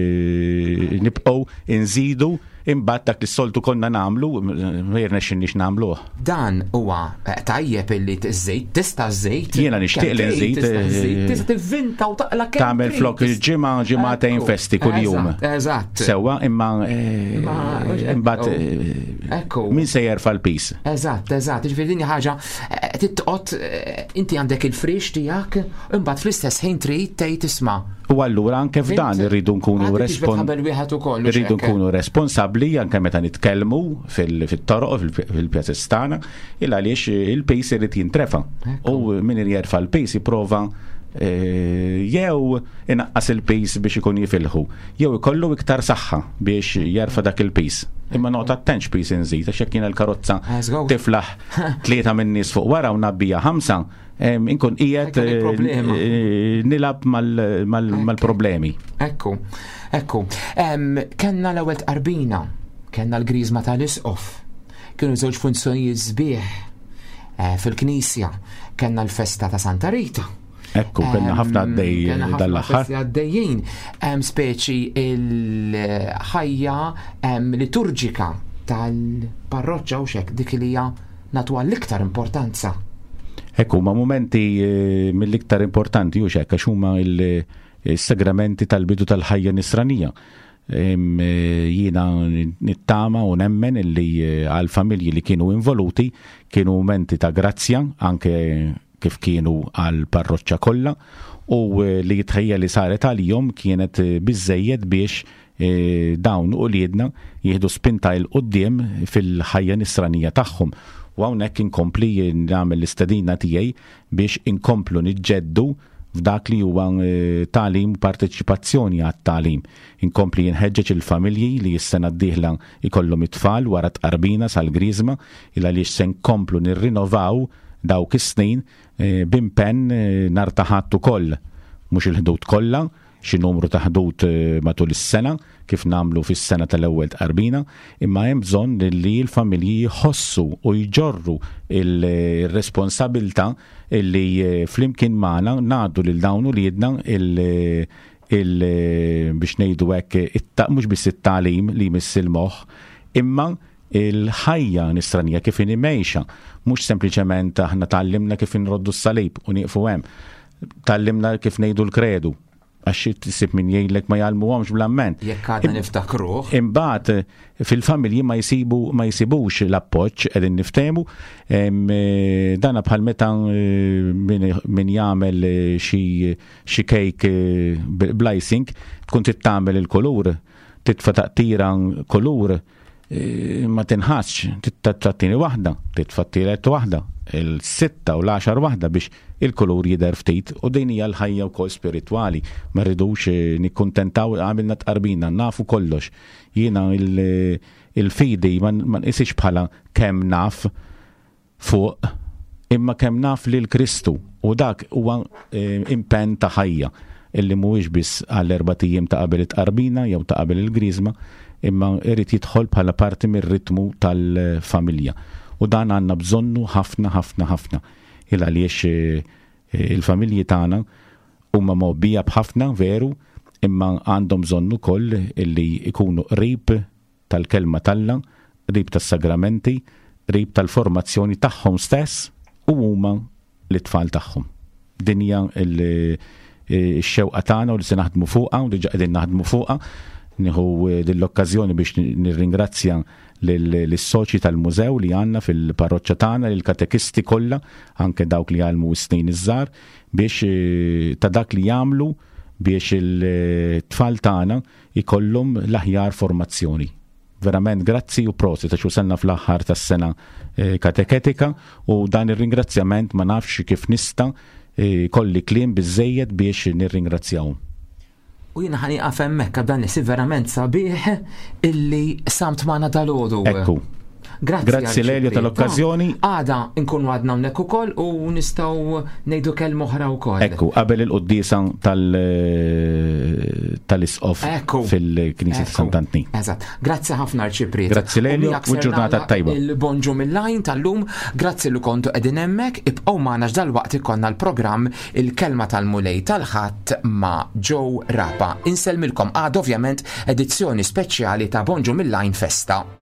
nibqgħu inżidu imbagħad dak li s-soltu konna nagħmlu ma jirnexxinniex nagħmluh. Dan huwa tajjeb illi żejt tista' żejt. Jiena nixtieq li nżid tista' tivvinta u taqla kemm tagħmel flok il-ġimgħa ġimgħatejn festi kuljum. Eżatt. Sewwa imma imbagħad min se jerfa' l-pis. Eżatt, eżatt, jiġifieri din ħaġa titqgħod inti għandek il-frix tiegħek imbagħad fl-istess ħin trid tgħid isma'. U allura anke f'dan irridu nkunu irridu nkunu responsabbli anke meta nitkellmu fit-toroq fil-pjazzes tagħna il għaliex il-pejs irid jintrefa' u min jerfa' l-pejs jipprova jew inaqqas il-pejs biex ikun jifilħu jew ikollu iktar saħħa biex jerfa' dak il-pejs. Imma nota attentx pejs inżid għax jekk kien il-karozza tiflaħ tlieta min-nies fuq wara u nabbija ħamsa inkun qiegħed nilab mal-problemi. Ekku, ekku. Kenna l-ewwel tqarbina, kenna l-griżma tal-isqof, kienu żewġ funzjonijiet sbieħ fil-Knisja, kenna l-festa ta' Santa Rita. Ekku, kellna ħafna għaddej dal-aħħar. Ħafna għaddejjin, speċi il-ħajja liturġika tal-parroċċa u xek dik li hija natwa l-iktar importanza. Ekku, ma momenti mill-iktar importanti u xek għax huma il-sagramenti tal-bidu tal-ħajja nisranija. Jiena nittama u nemmen illi għal-familji li kienu involuti kienu momenti ta' grazzja anke kif kienu għal parroċċa kollha u li jitħejja li saret għalihom kienet biżżejjed biex dawn u liedna jieħdu spinta il qudiem fil-ħajja nisranija tagħhom. U hawnhekk inkompli nagħmel l-istedina tiegħi biex inkomplu niġġeddu f'dak li huwa talim parteċipazzjoni għat-talim. Inkompli jinħeġġeġ il-familji li s-sena d-dieħla ikollhom it-tfal wara tqarbina sal-griżma il għaliex se nkomplu nirrinovaw dawk is-snin b'impenn nar taħat ukoll mhux il-ħdud kollha, xi numru ta' ħdud matul is-sena kif nagħmlu fis-sena tal-ewwel tqarbina, imma hemm bżonn li l-familji jħossu u jġorru il-responsabilità illi flimkien magħna ngħaddu lil dawn uliedna il- biex ngħidu hekk mhux biss it-tagħlim li jmiss il-moħħ, imma il-ħajja nisranija kif inhi mgħixha, mhux sempliċement aħna tallimna kif inroddu s-salib u nieqfu hemm. Tallimna kif ngħidu l-kredu għax tisib min jgħidlek ma jgħalmuhomx bl-amment. Jekk għadna niftakruh. Imbagħad fil-familji ma jsibu ma jsibux l-appoġġ qegħdin niftehmu dana bħal meta min jagħmel xi kejk bl-icing tkun tittamel il-kulur, titfa' taqtira kulur ma tinħassx, tittrattini waħda, titfattilet waħda, il-sitta u l-għaxar waħda biex il-kulur jidher ftit u din hija l-ħajja wkoll spiritwali. Ma rridux nikkuntentaw għamilna tqarbina, nafu kollox. Jiena il-fidi ma nqisix bħala kemm naf fuq imma kemm naf lil Kristu u dak huwa impenn ta' ħajja illi mhuwiex biss għall erba' tiem ta' qabel it-tqarbina jew ta' qabel il-griżma imma irid jidħol bħala parti mir-ritmu tal-familja. U dan għandna bżonnu ħafna ħafna ħafna. Il għaliex il-familji tagħna huma mobbija b'ħafna veru, imma għandhom bżonnu koll illi ikunu qrib tal-kelma talla, qrib tas-sagramenti, qrib tal-formazzjoni tagħhom stess u huma l-tfal tagħhom. Din hija x-xewqa tagħna u li se naħdmu fuqha u diġà qegħdin naħdmu fuqha. Nieħu l-okkażjoni biex nirringrazzja lis-soċi tal-mużew li għandna fil-parroċċa tagħna, lill-katekisti kollha, anke dawk li għalmu s-snin iż-żgħar, biex ta' dak li jagħmlu biex il-tfal tagħna ikollhom l-aħjar formazzjoni. Verament grazzi u prosi ta' xusenna fl-aħħar tas-sena kateketika u dan ir-ringrazzjament ma nafx kif nista' kolli kliem biżżejjed biex nirringrazzjawhom. U jina ħani għafemmek għabdan nisi verament sabiħ illi samt maħna dal-ħodu. Ekku. Grazzi Lelio tal-okkazjoni. Għada nkun għadna unnek u koll u nistaw nejdu kell moħra u koll. Ekku, qabel il-qoddisa tal-isqof fil-Knisja ta' Sant'Antni. Eżat, grazzi ħafna Arċipriet. Grazzi Lelio u ġurnata tajba. Il-bonġu mill-lajn tal-lum, grazzi l kontu edin emmek, ibqaw maħna ġdal-waqt ikonna l-program il-kelma tal-mulej tal-ħadd ma' Joe Rapa. Inselmilkom għad ovvjament edizzjoni speċjali ta' bonġu mill-lajn festa.